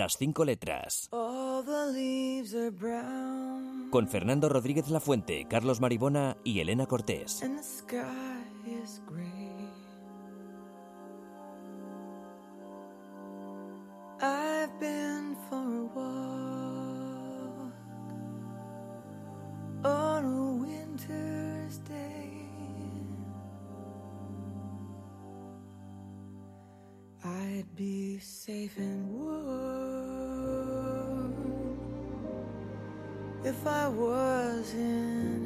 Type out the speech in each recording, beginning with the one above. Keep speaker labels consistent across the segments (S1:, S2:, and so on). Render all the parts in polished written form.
S1: Las 5 letras. Con Fernando Rodríguez Lafuente, Carlos Maribona y Elena Cortés.
S2: I've been for a walk on a winter's day. I'd be safe and warm if I was in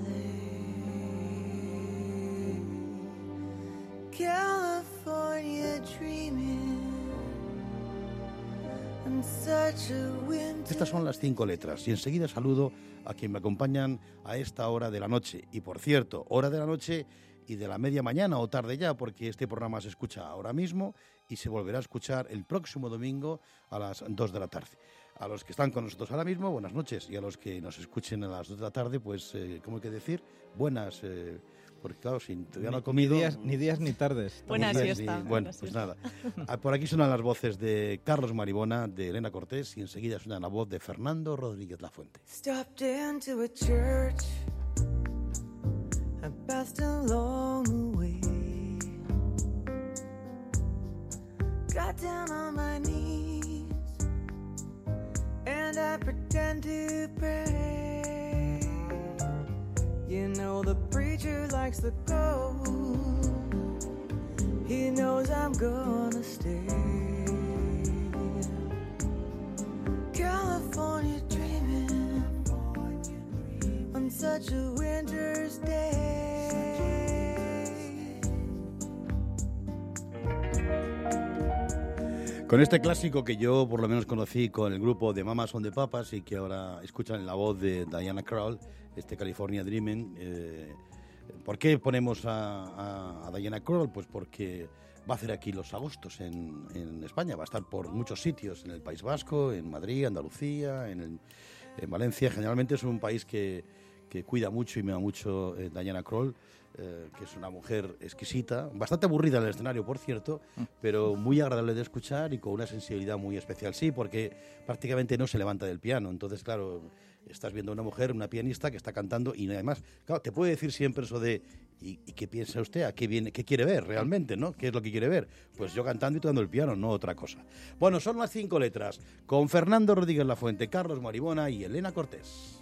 S2: LA, California dreaming.
S3: Estas son las 5 letras y enseguida saludo a quien me acompañan a esta hora de la noche. Y por cierto, hora de la noche y de la media mañana o tarde ya, porque este programa se escucha ahora mismo y se volverá a escuchar el próximo domingo a las 2 de la tarde. A los que están con nosotros ahora mismo, buenas noches. Y a los que nos escuchen a las 2 de la tarde, pues, ¿cómo hay que decir? Buenas, porque claro, si todavía no ha comido...
S4: Ni días ni tardes.
S5: Buena siesta.
S3: Bueno, pues nada. Por aquí suenan las voces de Carlos Maribona, de Elena Cortés, y enseguida suena la voz de Fernando Rodríguez Lafuente.
S2: Stopped into a church, I passed along the way, got down on my knees, and I pretend to pray. You know the preacher likes the gold, he knows I'm gonna stay. California dreaming on such a winter's day.
S3: Con este clásico que yo por lo menos conocí con el grupo de Mamas on the Papas y que ahora escuchan la voz de Diana Krall, California Dreaming. ¿Por qué ponemos a Diana Krall? Pues porque va a hacer aquí los agostos en España, va a estar por muchos sitios, en el País Vasco, en Madrid, Andalucía, en Valencia. Generalmente es un país que cuida mucho y mima mucho Diana Krall, que es una mujer exquisita, bastante aburrida en el escenario, por cierto, pero muy agradable de escuchar y con una sensibilidad muy especial. Sí, porque prácticamente no se levanta del piano, entonces, claro, estás viendo a una mujer, una pianista que está cantando y además, claro, te puede decir siempre eso de ¿y qué piensa usted? ¿A qué viene? ¿Qué quiere ver realmente, no? ¿Qué es lo que quiere ver? Pues yo cantando y tocando el piano, no otra cosa. Bueno, son las 5 letras, con Fernando Rodríguez Lafuente, Carlos Maribona y Elena Cortés.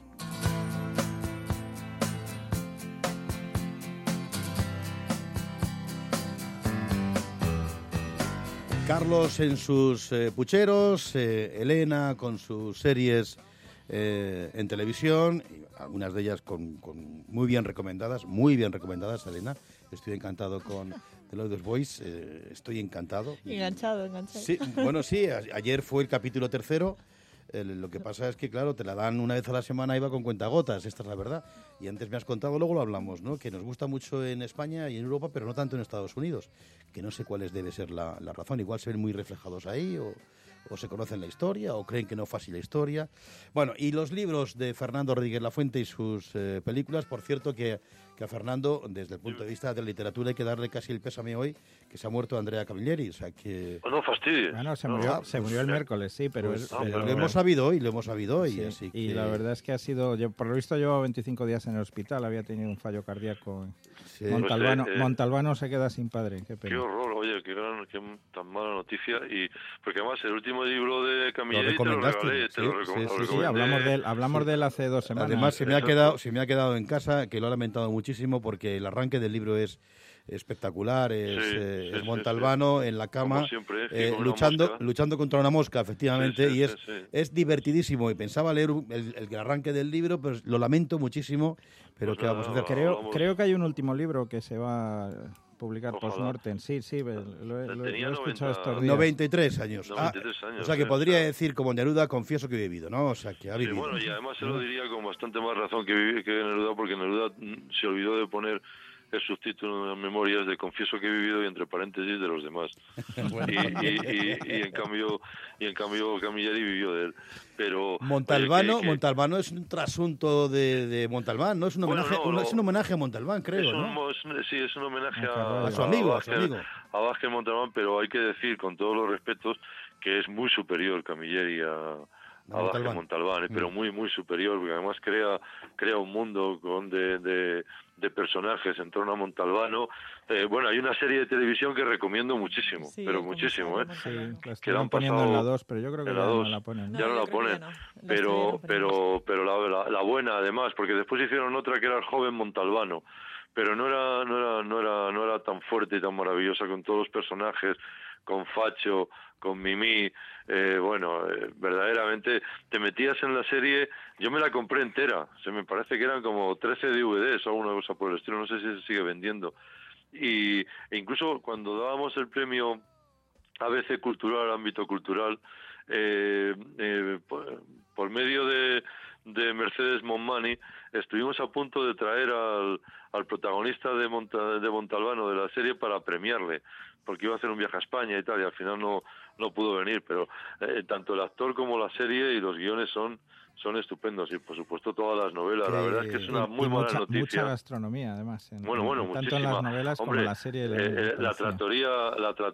S3: Carlos en sus pucheros, Elena con sus series en televisión, algunas de ellas muy bien recomendadas, Elena. Estoy encantado con The Loudest Voice, estoy encantado.
S5: Enganchado.
S3: Sí, bueno, sí, ayer fue el capítulo 3. Lo que pasa es que, claro, te la dan una vez a la semana y va con cuentagotas, esta es la verdad. Y antes me has contado, luego lo hablamos, ¿no? Que nos gusta mucho en España y en Europa, pero no tanto en Estados Unidos. Que no sé cuál debe ser la razón. Igual se ven muy reflejados ahí o se conocen la historia o creen que no fácil la historia. Bueno, y los libros de Fernando Rodríguez Lafuente y sus películas, por cierto que a Fernando, desde el punto de vista de la literatura, hay que darle casi el pésame hoy, que se ha muerto Andrea Camilleri, o sea que...
S6: No fastidies.
S4: Bueno, se murió el miércoles, sí, pero...
S3: Pues, lo hemos sabido hoy, sí, así que...
S4: Y la verdad es que ha sido... por lo visto llevaba 25 días en el hospital, había tenido un fallo cardíaco. Sí. Montalbano se queda sin padre, qué pena.
S6: Qué horror, oye, qué tan mala noticia. Y porque además el último libro de Camilleri te lo regalé, te lo recomendé.
S4: Sí, hablamos de él hace 2 semanas.
S3: Además se me ha quedado en casa, que lo he lamentado muchísimo, porque el arranque del libro es espectacular, es Montalbano en la cama,
S6: siempre,
S3: luchando contra una mosca, efectivamente, es divertidísimo. Y pensaba leer el arranque del libro, pero lo lamento muchísimo, pero ¿qué vamos a hacer?
S4: Creo que hay un último libro que se va a publicar post-mortem. Sí, lo he escuchado estos días.
S3: 93 años.
S6: 93 años.
S3: O sea, que podría decir como Neruda, confieso que he vivido, ¿no? O sea, que ha vivido.
S6: Bueno, y además se lo diría con bastante más razón que Neruda, porque Neruda se olvidó de poner el subtítulo en las memorias de confieso que he vivido y entre paréntesis de los demás. y en cambio Camilleri vivió de él. Pero
S3: Montalbano es un trasunto de Montalbán, ¿no? Es un homenaje a Montalbán, creo, ¿no?
S6: Sí, es un homenaje
S3: a su amigo.
S6: A Vázquez Montalbán, pero hay que decir con todos los respetos que es muy superior Camilleri a Baje Montalbán, pero muy muy superior, porque además crea un mundo de personajes en torno a Montalbano. Bueno, hay una serie de televisión que recomiendo muchísimo, pero muchísimo,
S4: Sí, la
S6: que la han
S4: poniendo
S6: pasado
S4: en la 2, pero yo creo que ya no la ponen.
S6: Ya no la ponen, pero la buena además, porque después hicieron otra que era El joven Montalbano, pero no era tan fuerte y tan maravillosa, con todos los personajes, con Facho, con Mimí. Verdaderamente te metías en la serie. Yo me la compré entera, me parece que eran como 13 DVDs o alguna cosa por el estilo, no sé si se sigue vendiendo. E incluso cuando dábamos el premio ABC Cultural, ámbito cultural, por medio de Mercedes Monmani, estuvimos a punto de traer al protagonista de Montalbano de la serie para premiarle, porque iba a hacer un viaje a España y tal, y al final no pudo venir, pero tanto el actor como la serie y los guiones son estupendos, y por supuesto todas las novelas. La verdad es que es una muy mala noticia.
S4: Mucha gastronomía, además.
S6: Tanto
S4: en las novelas, hombre, como en la serie.
S6: La trattoria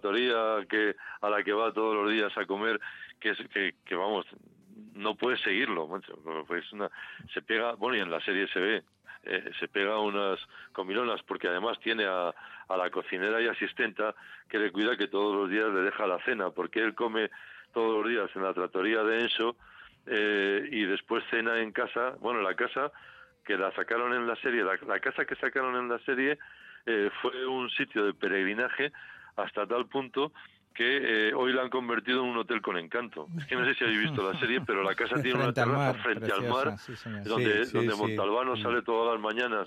S6: a la que va todos los días a comer, que vamos, no puedes seguirlo, macho. Se pega, y en la serie se ve, se pega unas comilonas, porque además tiene a la cocinera y asistenta que le cuida, que todos los días le deja la cena, porque él come todos los días en la trattoria de Enso, y después cena en casa. La casa que la sacaron en la serie, la casa que sacaron en la serie fue un sitio de peregrinaje hasta tal punto que hoy la han convertido en un hotel con encanto. Es que no sé si habéis visto la serie, pero la casa tiene una terraza frente al mar, sí, donde Montalbano sale todas las mañanas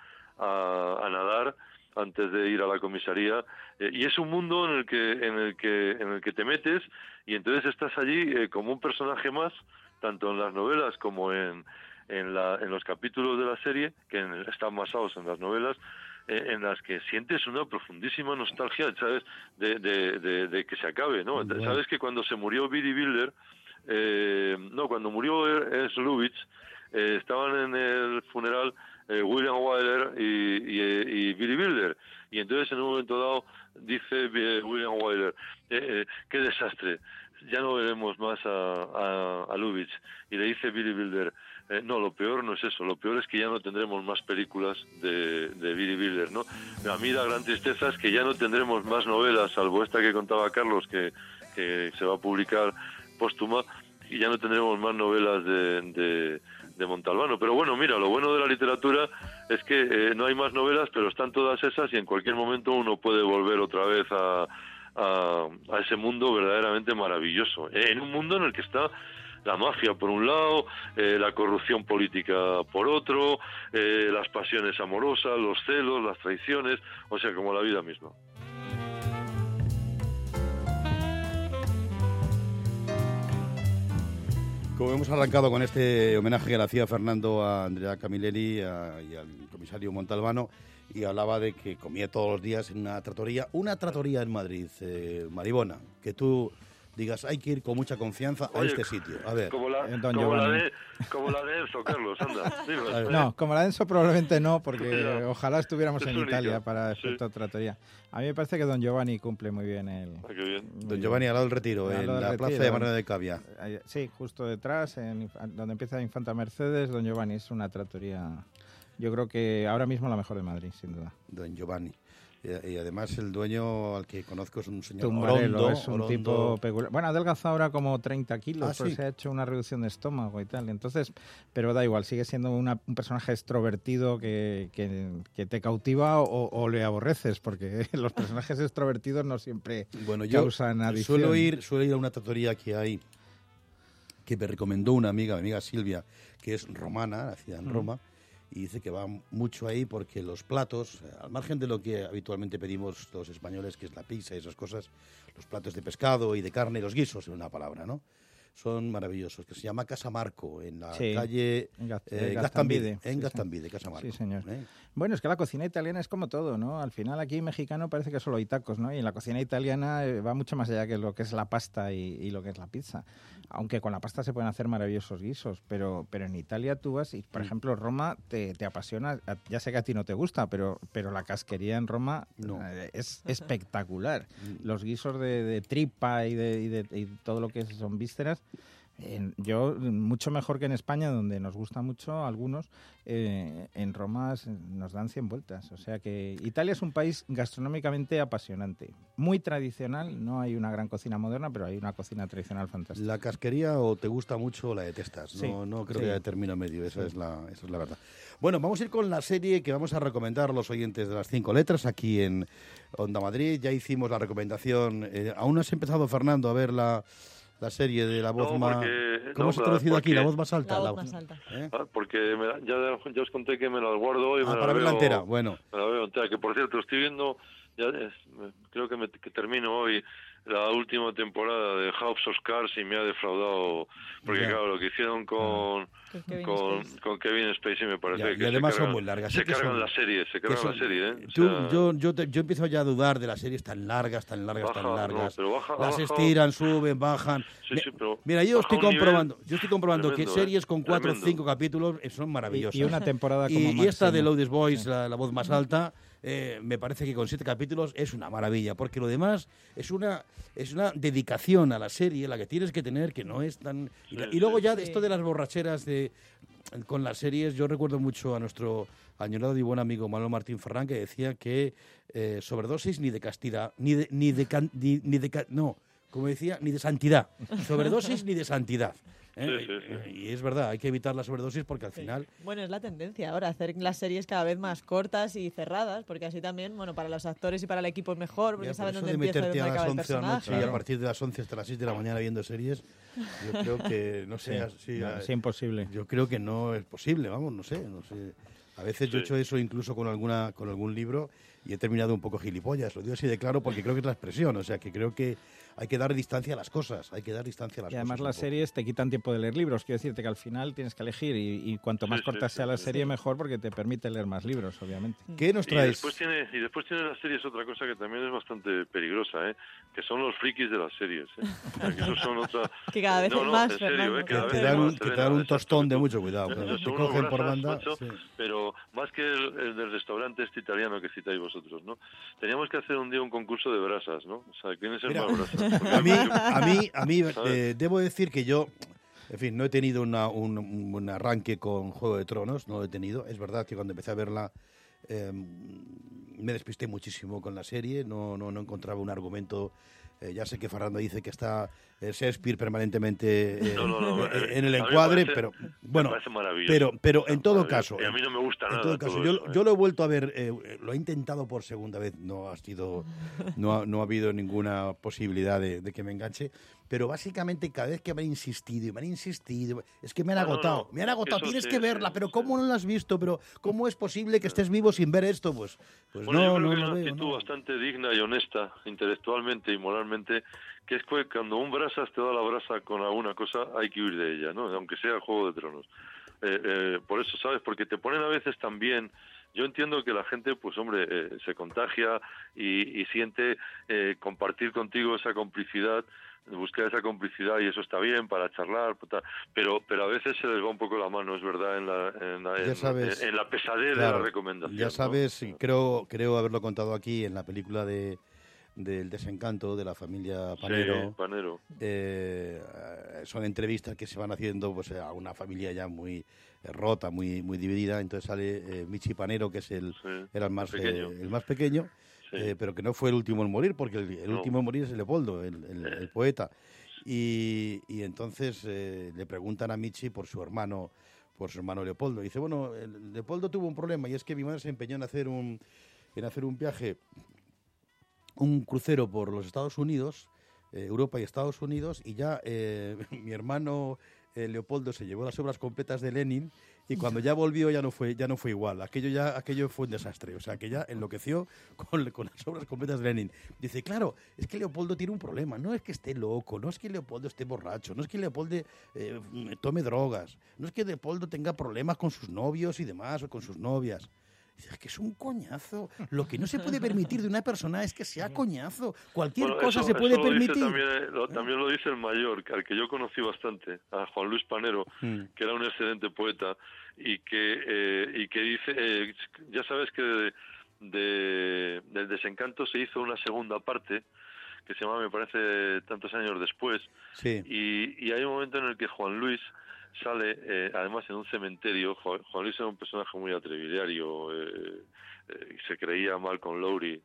S6: a nadar antes de ir a la comisaría, y es un mundo en el que te metes, y entonces estás allí como un personaje más, tanto en las novelas como en los capítulos de la serie, que están basados en las novelas, en las que sientes una profundísima nostalgia, ¿sabes?, de que se acabe, ¿no? Bueno. Sabes que cuando se murió Billy Wilder, cuando murió Ernst Lubitsch, estaban en el funeral William Wyler y Billy Wilder, y entonces en un momento dado dice William Wyler, qué desastre, ya no veremos más a Lubitsch, y le dice Billy Wilder, no, lo peor no es eso, lo peor es que ya no tendremos más películas de Billy Wilder, ¿no? A mí la gran tristeza es que ya no tendremos más novelas, salvo esta que contaba Carlos, que se va a publicar póstuma, y ya no tendremos más novelas de Montalbano. Pero bueno, mira, lo bueno de la literatura es que no hay más novelas, pero están todas esas, y en cualquier momento uno puede volver otra vez a ese mundo verdaderamente maravilloso, en un mundo en el que está la mafia por un lado, la corrupción política por otro, las pasiones amorosas, los celos, las traiciones, o sea, como la vida misma.
S3: Como hemos arrancado con este homenaje que le hacía Fernando a Andrea Camilleri y al comisario Montalbano, y hablaba de que comía todos los días en una trattoria en Madrid, Maribona, que tú digas, hay que ir con mucha confianza a este sitio. A ver,
S6: como la de Enzo, Carlos, anda.
S4: No, como la de Enzo probablemente no, porque ojalá estuviéramos en Italia para efecto trattoria. A mí me parece que Don Giovanni cumple muy bien
S3: Don Giovanni al lado del Retiro, en la plaza de Manuel de Cavia.
S4: Sí, justo detrás, donde empieza Infanta Mercedes. Don Giovanni es una trattoria, yo creo que ahora mismo la mejor de Madrid, sin duda.
S3: Don Giovanni. Y además el dueño al que conozco es un señor
S4: Tumbarello, es un tipo peculiar. Bueno, ha adelgazado ahora como 30 kilos, pero se ha hecho una reducción de estómago y tal. Entonces, pero da igual, sigue siendo un personaje extrovertido que te cautiva o le aborreces, porque los personajes extrovertidos no siempre causan adicción.
S3: Suelo ir a una trattoria que hay, que me recomendó una amiga, mi amiga Silvia, que es romana, nacida en Roma, y dice que va mucho ahí porque los platos, al margen de lo que habitualmente pedimos los españoles, que es la pizza y esas cosas, los platos de pescado y de carne, los guisos, en una palabra, ¿no? son maravillosos, que se llama Casa Marco, en la
S4: Sí,
S3: calle
S4: Gaztambide.
S3: En Gaztambide, Casa Marco.
S4: Sí, señor. Bueno, es que la cocina italiana es como todo, ¿no? Al final aquí mexicano parece que solo hay tacos, ¿no? Y en la cocina italiana va mucho más allá que lo que es la pasta y lo que es la pizza. Aunque con la pasta se pueden hacer maravillosos guisos, pero en Italia tú vas y, por ejemplo, Roma te apasiona. Ya sé que a ti no te gusta, pero la casquería en Roma es espectacular. Los guisos de tripa y todo lo que son vísceras. Yo, mucho mejor que en España, donde nos gusta mucho algunos, en Roma nos dan 100 vueltas. O sea que Italia es un país gastronómicamente apasionante. Muy tradicional, no hay una gran cocina moderna, pero hay una cocina tradicional fantástica.
S3: La casquería o te gusta mucho o la detestas.
S4: Sí,
S3: No creo
S4: sí.
S3: que haya término medio, esa es la verdad. Bueno, vamos a ir con la serie que vamos a recomendar a los oyentes de las 5 letras aquí en Onda Madrid. Ya hicimos la recomendación. ¿Aún no has empezado, Fernando, a ver la serie de la voz más... ¿Cómo se ha traducido aquí? ¿La voz más alta?
S5: La voz más alta.
S6: Porque ya os conté que me las guardo y me las
S3: para
S6: veo
S3: verla entera, bueno.
S6: Me la veo entera, que por cierto estoy viendo, creo que termino hoy la última temporada de House of Cards y me ha defraudado, porque claro, lo que hicieron con Kevin Spacey me parece que
S3: y además son muy largas.
S6: Se cargan la serie,
S3: Yo empiezo ya a dudar de las series tan largas.
S6: No,
S3: las estiran, suben, bajan. Mira, yo estoy comprobando que series con 4 o 5 capítulos son maravillosas.
S4: Y una temporada como
S3: y esta de
S4: máximo.
S3: Loudest Voice, la voz más alta, me parece que con 7 capítulos es una maravilla, porque lo demás es una dedicación a la serie, la que tienes que tener, que no es tan... Y luego ya esto de las borracheras con las series, yo recuerdo mucho a nuestro añorado y buen amigo Manuel Martín Ferrán, que decía que sobredosis ni de castidad, ni de santidad, sobredosis ni de santidad. Y es verdad, hay que evitar la sobredosis porque al final...
S5: Bueno, es la tendencia ahora, hacer las series cada vez más cortas y cerradas, porque así también, bueno, para los actores y para el equipo es mejor, porque saben dónde empieza y dónde acaba el personaje.
S3: Y a partir de las 11 hasta las 6 de la mañana viendo series, yo creo que, no sé...
S4: es imposible.
S3: Yo creo que no es posible, vamos, no sé. A veces yo he hecho eso incluso con algún libro y he terminado un poco gilipollas, lo digo así de claro porque creo que es la expresión, o sea que creo que hay que dar distancia a las cosas, Y
S4: además las series te quitan tiempo de leer libros, quiero decirte que al final tienes que elegir y cuanto más corta sea la serie mejor porque te permite leer más libros, obviamente.
S3: ¿Qué nos traes?
S6: Y después tiene las series otra cosa que también es bastante peligrosa, que son los frikis de las series. O sea, que esos son otra...
S5: que cada vez es más,
S6: en serio,
S3: que te dan un tostón de mucho cuidado. Te cogen por banda.
S6: Pero más que el del restaurante italiano que citáis vosotros, ¿no? Teníamos que hacer un día un concurso de brasas, ¿no? O sea, ¿quién es el más brasas?
S3: A mí debo decir que yo, en fin, no he tenido un arranque con Juego de Tronos, no lo he tenido. Es verdad que cuando empecé a verla me despisté muchísimo con la serie, no encontraba un argumento. Ya sé que Fernando dice que está Shakespeare permanentemente en el encuadre, pero bueno, pero en todo caso,
S6: y a mí no me gusta nada.
S3: En todo caso, yo lo he vuelto a ver, lo he intentado por segunda vez, no ha habido ninguna posibilidad de que me enganche, pero básicamente cada vez que me han insistido, es que me han agotado, tienes que verla, pero ¿cómo no la has visto? Pero ¿cómo es posible que estés vivo sin ver esto? Pues
S6: bueno, yo creo que es una actitud bastante digna y honesta, intelectualmente y moralmente, que es que cuando un brasas te da la brasa con alguna cosa, hay que huir de ella, ¿no? Aunque sea Juego de Tronos. Por eso, ¿sabes? Porque te ponen a veces también... Yo entiendo que la gente, pues hombre, se contagia y siente compartir contigo esa complicidad, buscar esa complicidad, y eso está bien para charlar, pero a veces se les va un poco la mano, es verdad, en la pesadez de la recomendación.
S3: Ya sabes, ¿no? Creo haberlo contado aquí en la película del desencanto de la familia Panero.
S6: Sí, Panero.
S3: Son entrevistas que se van haciendo pues a una familia ya muy rota, muy dividida. Entonces sale Michi Panero, que es era el más pequeño, sí. Pero que no fue el último en morir, porque el último en morir es Leopoldo, el poeta. Y entonces le preguntan a Michi por su hermano Leopoldo. Y dice, bueno, Leopoldo tuvo un problema, y es que mi madre se empeñó en hacer un viaje, un crucero por los Estados Unidos, Europa y Estados Unidos, y ya mi hermano Leopoldo se llevó las obras completas de Lenin y cuando ya volvió ya no fue igual. Aquello fue un desastre. O sea, que ya enloqueció con las obras completas de Lenin. Dice, claro, es que Leopoldo tiene un problema. No es que esté loco, no es que Leopoldo esté borracho, no es que Leopoldo tome drogas, no es que Leopoldo tenga problemas con sus novios y demás o con sus novias. Es que es un coñazo. Lo que no se puede permitir de una persona es que sea coñazo. Cualquier cosa se puede permitir.
S6: También lo dice el mayor, al que yo conocí bastante, a Juan Luis Panero, que era un excelente poeta y que dice, ya sabes que del Desencanto se hizo una segunda parte que se llama, me parece, tantos años después.
S3: Sí.
S6: Y hay un momento en el que Juan Luis sale, además en un cementerio. Juan Luis era un personaje muy atrevidario, se creía Malcolm Lowry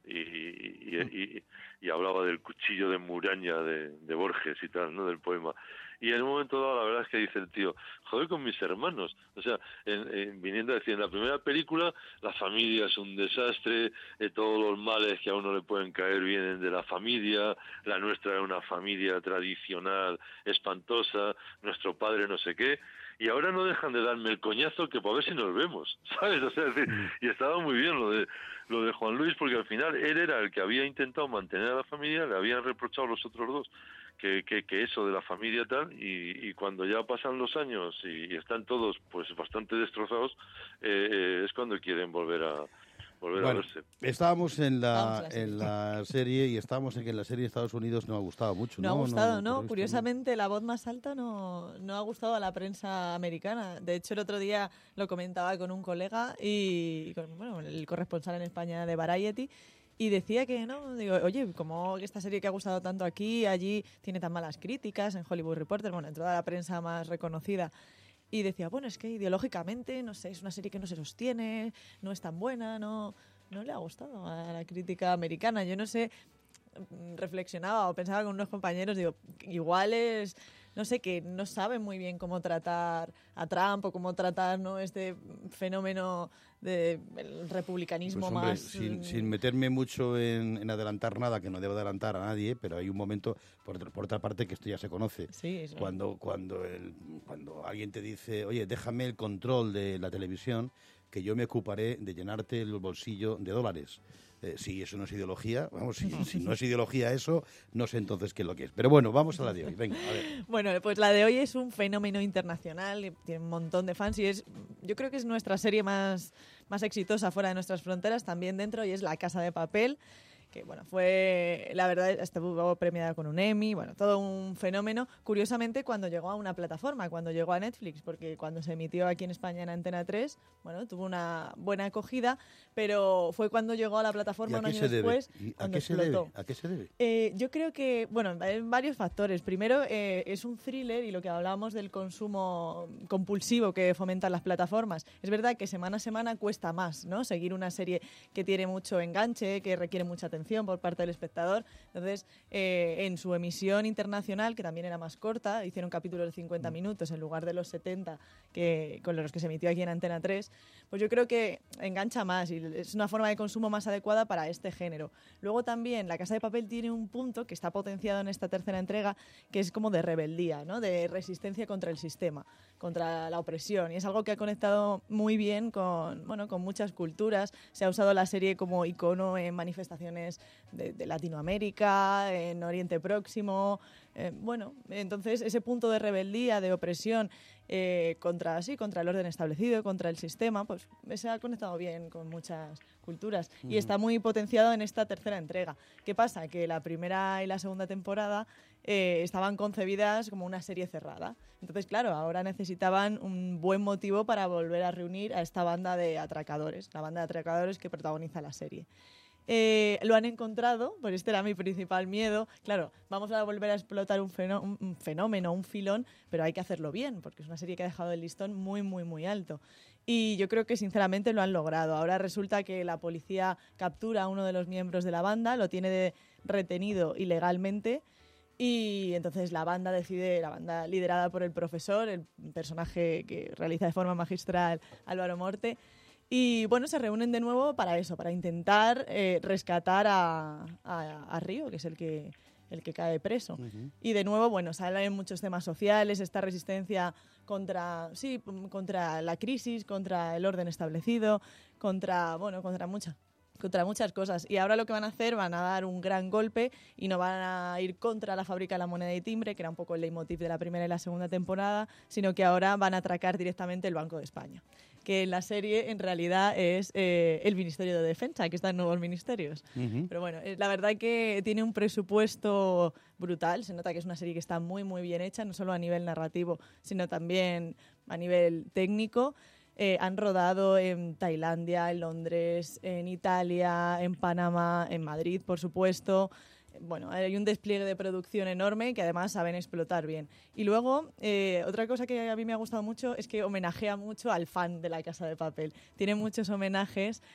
S6: y hablaba del cuchillo de muraña de Borges y tal, ¿no? Del poema. Y en un momento dado la verdad es que dice el tío, joder con mis hermanos. O sea, viniendo a decir, en la primera película la familia es un desastre, todos los males que a uno le pueden caer vienen de la familia, la nuestra era una familia tradicional, espantosa, nuestro padre no sé qué, y ahora no dejan de darme el coñazo que para ver si nos vemos, ¿sabes? O sea, es decir, y estaba muy bien lo de Juan Luis, porque al final él era el que había intentado mantener a la familia, le habían reprochado los otros dos que eso de la familia tal, y cuando ya pasan los años y están todos pues bastante destrozados, es cuando quieren volver a verse.
S3: Estábamos en la serie y estábamos en que la serie de Estados Unidos no ha gustado mucho.
S5: No ha gustado, ¿no? Curiosamente, La Voz Más Alta no ha gustado a la prensa americana. De hecho, el otro día lo comentaba con un colega y con el corresponsal en España de Variety, y decía que no, digo, oye, ¿cómo esta serie que ha gustado tanto aquí, allí tiene tan malas críticas en Hollywood Reporter, bueno, en toda la prensa más reconocida? Y decía, bueno, es que ideológicamente, no sé, es una serie que no se sostiene, no es tan buena, no le ha gustado a la crítica americana. Yo no sé, reflexionaba o pensaba con unos compañeros, digo, igual es, no sé, que no saben muy bien cómo tratar a Trump o cómo tratar, ¿no?, este fenómeno del republicanismo, pues, hombre,
S3: más... Sin meterme mucho en adelantar nada, que no debo adelantar a nadie, pero hay un momento, por otra parte, que esto ya se conoce.
S5: Sí, sí.
S3: Cuando alguien te dice, oye, déjame el control de la televisión, que yo me ocuparé de llenarte el bolsillo de dólares. Si eso no es ideología, vamos, si no es ideología eso, no sé entonces qué es lo que es. Pero bueno, vamos a la de hoy, venga, a ver.
S5: Bueno, pues la de hoy es un fenómeno internacional, tiene un montón de fans y yo creo que es nuestra serie más exitosa fuera de nuestras fronteras, también dentro, y es La Casa de Papel, que bueno, fue, la verdad, estuvo premiada con un Emmy, bueno, todo un fenómeno. Curiosamente, cuando llegó a una plataforma, cuando llegó a Netflix, porque cuando se emitió aquí en España en Antena 3, bueno, tuvo una buena acogida, pero fue cuando llegó a la plataforma un año después, cuando explotó.
S3: ¿A qué se debe?
S5: Yo creo que, bueno, hay varios factores. Primero, es un thriller, y lo que hablábamos del consumo compulsivo que fomentan las plataformas. Es verdad que semana a semana cuesta más, ¿no?, seguir una serie que tiene mucho enganche, que requiere mucha atención por parte del espectador. Entonces, en su emisión internacional, que también era más corta, hicieron capítulos de 50 minutos en lugar de los 70 con los que se emitió aquí en Antena 3, pues yo creo que engancha más y es una forma de consumo más adecuada para este género. Luego también La Casa de Papel tiene un punto que está potenciado en esta tercera entrega, que es como de rebeldía, ¿no?, de resistencia contra el sistema, contra la opresión, y es algo que ha conectado muy bien con muchas culturas. Se ha usado la serie como icono en manifestaciones de Latinoamérica, en Oriente Próximo, entonces ese punto de rebeldía, de opresión contra el orden establecido, contra el sistema, pues se ha conectado bien con muchas culturas y está muy potenciado en esta tercera entrega. ¿Qué pasa? Que la primera y la segunda temporada estaban concebidas como una serie cerrada. Entonces, claro, ahora necesitaban un buen motivo para volver a reunir a esta banda de atracadores, la banda de atracadores que protagoniza la serie. Lo han encontrado, pues este era mi principal miedo. Claro, vamos a volver a explotar un fenómeno, un filón, pero hay que hacerlo bien, porque es una serie que ha dejado el listón muy, muy, muy alto. Y yo creo que sinceramente lo han logrado. Ahora resulta que la policía captura a uno de los miembros de la banda, lo tiene retenido ilegalmente, y entonces la banda liderada por el profesor, el personaje que realiza de forma magistral Álvaro Morte, y bueno, se reúnen de nuevo para eso, para intentar rescatar a Río, que es el el que cae preso. Y de nuevo, bueno, salen muchos temas sociales, esta resistencia contra la crisis, contra el orden establecido, contra muchas cosas. Y ahora lo que van a hacer, van a dar un gran golpe y no van a ir contra la fábrica de la moneda y timbre, que era un poco el leitmotiv de la primera y la segunda temporada, sino que ahora van a atracar directamente el Banco de España, que en la serie en realidad es el Ministerio de Defensa, que está en nuevos ministerios. Pero bueno, la verdad que tiene un presupuesto brutal, se nota que es una serie que está muy, muy bien hecha, no solo a nivel narrativo, sino también a nivel técnico. Han rodado en Tailandia, en Londres, en Italia, en Panamá, en Madrid, por supuesto. Bueno, hay un despliegue de producción enorme que además saben explotar bien. Y luego, otra cosa que a mí me ha gustado mucho es que homenajea mucho al fan de La Casa de Papel. Tiene muchos homenajes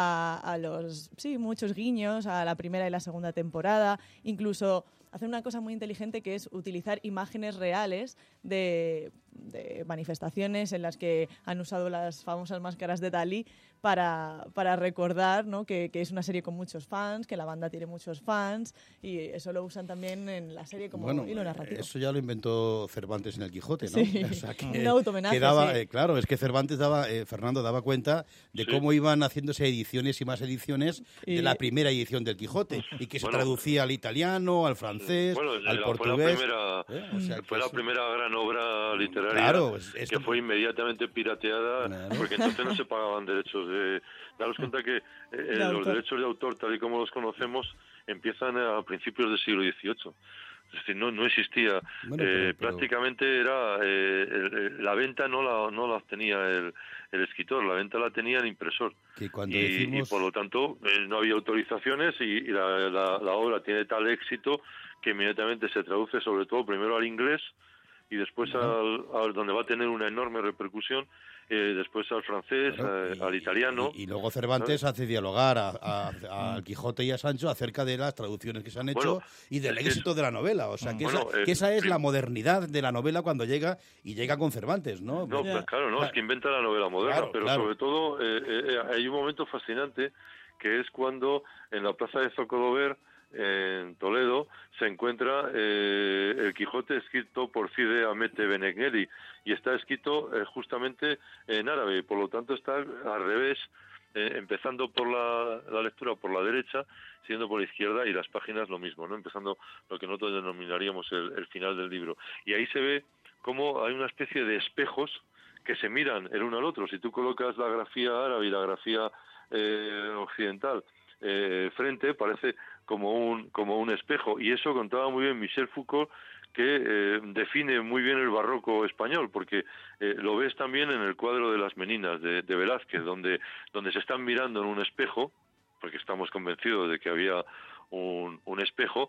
S5: muchos guiños a la primera y la segunda temporada. Incluso hace una cosa muy inteligente que es utilizar imágenes reales de manifestaciones en las que han usado las famosas máscaras de Dalí para recordar, ¿no?, que es una serie con muchos fans, que la banda tiene muchos fans, y eso lo usan también en la serie como hilo narrativo.
S3: Eso ya lo inventó Cervantes en el Quijote, ¿no?
S5: Sí,
S3: o sea,
S5: un automenaje, sí.
S3: Claro, es que Cervantes Fernando daba cuenta de cómo iban haciéndose ediciones y más ediciones de la primera edición del Quijote, y que se traducía al italiano, al francés, al portugués.
S6: Fue la primera gran obra literaria que fue inmediatamente pirateada, porque entonces no se pagaban derechos. Daros cuenta que los derechos de autor, tal y como los conocemos, empiezan a principios del siglo XVIII. Es decir, no existía. Prácticamente era la venta no la tenía el escritor, la venta la tenía el impresor. Y por lo tanto no había autorizaciones y la obra tiene tal éxito que inmediatamente se traduce sobre todo primero al inglés y después al donde va a tener una enorme repercusión, después al francés, al italiano.
S3: Y luego Cervantes hace dialogar al Quijote y a Sancho acerca de las traducciones que se han hecho y del éxito de la novela. O sea, que esa es la modernidad de la novela cuando llega con Cervantes, ¿no?
S6: Pues claro, es que inventa la novela moderna, pero sobre todo hay un momento fascinante que es cuando en la plaza de Zocodover, en Toledo, se encuentra el Quijote escrito por Cide Hamete Benengeli, y está escrito justamente en árabe, y por lo tanto está al revés, empezando por la lectura por la derecha, siguiendo por la izquierda, y las páginas lo mismo, ¿no? Empezando lo que nosotros denominaríamos el final del libro. Y ahí se ve cómo hay una especie de espejos que se miran el uno al otro. Si tú colocas la grafía árabe y la grafía occidental frente, parece como un espejo, y eso contaba muy bien Michel Foucault, que define muy bien el barroco español, porque lo ves también en el cuadro de las Meninas de Velázquez, donde se están mirando en un espejo, porque estamos convencidos de que había un espejo,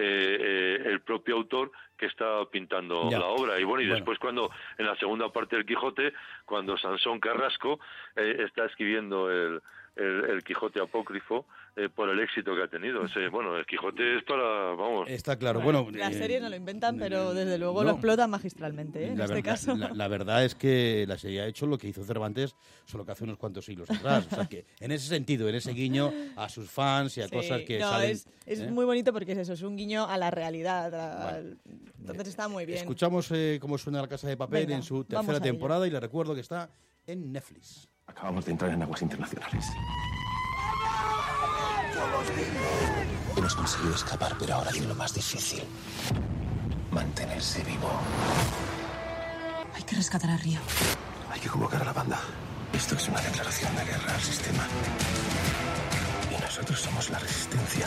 S6: el propio autor que está pintando la obra. Y bueno, después cuando en la segunda parte del Quijote, cuando Sansón Carrasco está escribiendo el Quijote apócrifo, por el éxito que ha tenido. El Quijote es para,
S3: Está claro. Bueno,
S5: la serie no lo inventan, pero desde luego lo explotan magistralmente, en este caso.
S3: La verdad es que la serie ha hecho lo que hizo Cervantes, solo que hace unos cuantos siglos atrás. O sea que, en ese sentido, en ese guiño a sus fans y a cosas que salen...
S5: Es muy bonito porque es eso, es un guiño a la realidad. Entonces está muy bien.
S3: Escuchamos cómo suena La Casa de Papel en su tercera temporada, y le recuerdo que está en Netflix.
S7: Acabamos de entrar en aguas internacionales. Hemos conseguido escapar, pero ahora viene lo más difícil. Mantenerse vivo.
S8: Hay que rescatar a Río.
S7: Hay que convocar a la banda. Esto es una declaración de guerra al sistema. Y nosotros somos la resistencia.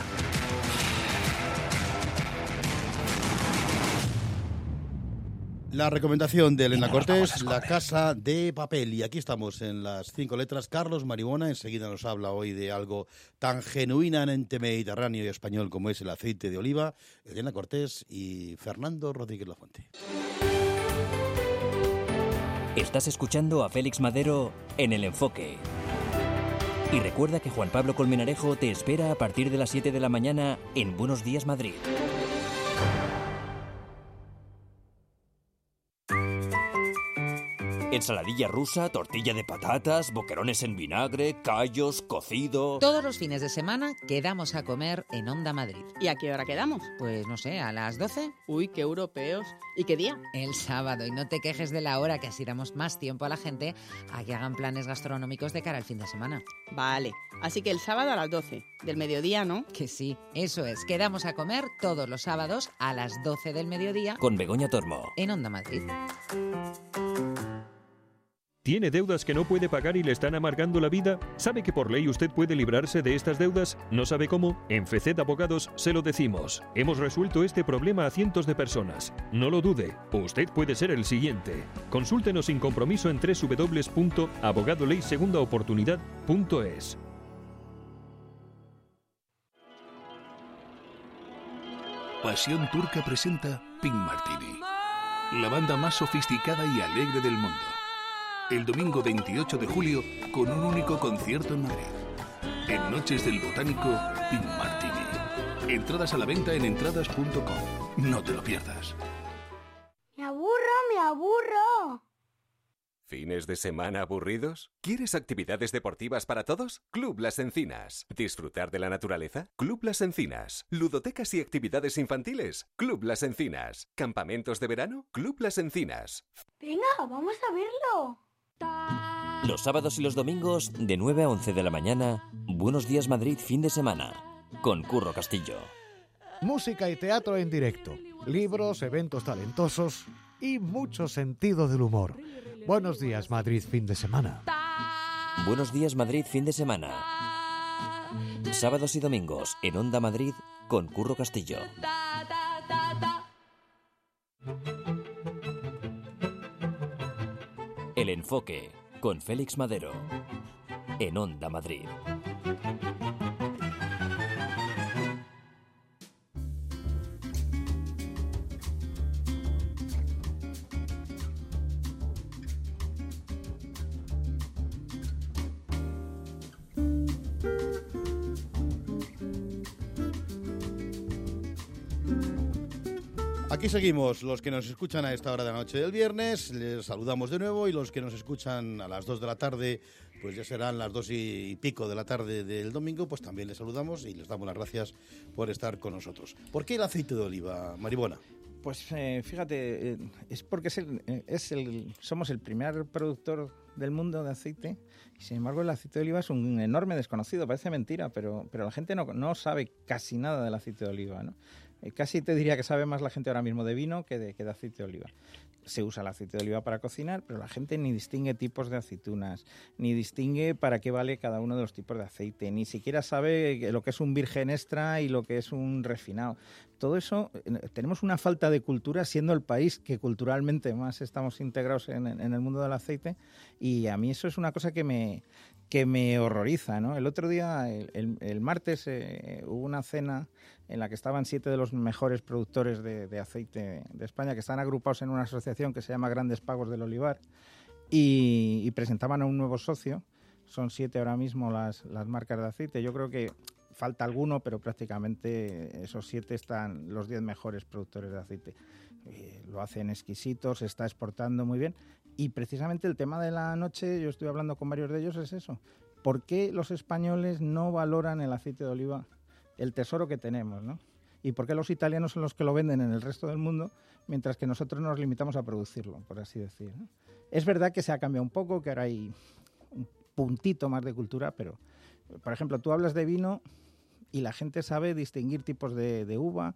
S3: La recomendación de Elena Cortés, La Casa de Papel. Y aquí estamos en las 5 letras. Carlos Maribona enseguida nos habla hoy de algo tan genuinamente mediterráneo y español como es el aceite de oliva. Elena Cortés y Fernando Rodríguez Lafuente.
S1: Estás escuchando a Félix Madero en El Enfoque. Y recuerda que Juan Pablo Colmenarejo te espera a partir de las 7 de la mañana en Buenos Días Madrid. Ensaladilla rusa, tortilla de patatas, boquerones en vinagre, callos, cocido...
S9: Todos los fines de semana quedamos a comer en Onda Madrid.
S10: ¿Y a qué hora quedamos?
S9: Pues no sé, ¿a las 12?
S10: Uy, qué europeos. ¿Y qué día?
S9: El sábado. Y no te quejes de la hora, que así damos más tiempo a la gente a que hagan planes gastronómicos de cara al fin de semana.
S10: Vale, así que el sábado a las 12. Del mediodía, ¿no?
S9: Que sí, eso es. Quedamos a comer todos los sábados a las 12 del mediodía.
S1: Con Begoña Tormo.
S9: En Onda Madrid.
S11: ¿Tiene deudas que no puede pagar y le están amargando la vida? ¿Sabe que por ley usted puede librarse de estas deudas? ¿No sabe cómo? En FECED Abogados se lo decimos. Hemos resuelto este problema a cientos de personas. No lo dude, usted puede ser el siguiente. Consúltenos sin compromiso en www.abogadoleysegundaoportunidad.es.
S12: Pasión Turca presenta Pink Martini, la banda más sofisticada y alegre del mundo. El domingo 28 de julio, con un único concierto en Madrid. En Noches del Botánico, Pink Martini. Entradas a la venta en entradas.com. No te lo pierdas.
S13: ¡Me aburro!
S14: ¿Fines de semana aburridos? ¿Quieres actividades deportivas para todos? Club Las Encinas. ¿Disfrutar de la naturaleza? Club Las Encinas. ¿Ludotecas y actividades infantiles? Club Las Encinas. ¿Campamentos de verano? Club Las Encinas.
S13: Venga, vamos a verlo.
S1: Los sábados y los domingos, de 9 a 11 de la mañana, Buenos Días Madrid fin de semana, con Curro Castillo.
S15: Música y teatro en directo, libros, eventos talentosos y mucho sentido del humor. Buenos Días Madrid fin de semana.
S1: Buenos Días Madrid fin de semana. Sábados y domingos en Onda Madrid con Curro Castillo. El Enfoque con Félix Madero en Onda Madrid.
S3: Aquí seguimos, los que nos escuchan a esta hora de la noche del viernes, les saludamos de nuevo, y los que nos escuchan a las 2 de la tarde, pues ya serán las 2 y pico de la tarde del domingo, pues también les saludamos y les damos las gracias por estar con nosotros. ¿Por qué el aceite de oliva, Maribona?
S4: Pues fíjate, es porque somos el primer productor del mundo de aceite, y sin embargo el aceite de oliva es un enorme desconocido, parece mentira, pero la gente no sabe casi nada del aceite de oliva, ¿no? Casi te diría que sabe más la gente ahora mismo de vino que de aceite de oliva. Se usa el aceite de oliva para cocinar, pero la gente ni distingue tipos de aceitunas, ni distingue para qué vale cada uno de los tipos de aceite, ni siquiera sabe lo que es un virgen extra y lo que es un refinado. Todo eso, tenemos una falta de cultura, siendo el país que culturalmente más estamos integrados en el mundo del aceite, y a mí eso es una cosa que me horroriza, ¿no? El otro día, el martes, hubo una cena en la que estaban 7 de los mejores productores de aceite de España, que están agrupados en una asociación que se llama Grandes Pagos del Olivar, y presentaban a un nuevo socio. Son 7 ahora mismo las marcas de aceite. Yo creo que falta alguno, pero prácticamente esos 7 están los 10 mejores productores de aceite. Lo hacen exquisitos, se está exportando muy bien. Y precisamente el tema de la noche, yo estoy hablando con varios de ellos, es eso. ¿Por qué los españoles no valoran el aceite de oliva, el tesoro que tenemos, ¿no? ¿Y por qué los italianos son los que lo venden en el resto del mundo, mientras que nosotros nos limitamos a producirlo, por así decir, ¿no? Es verdad que se ha cambiado un poco, que ahora hay un puntito más de cultura, pero, por ejemplo, tú hablas de vino y la gente sabe distinguir tipos de uva.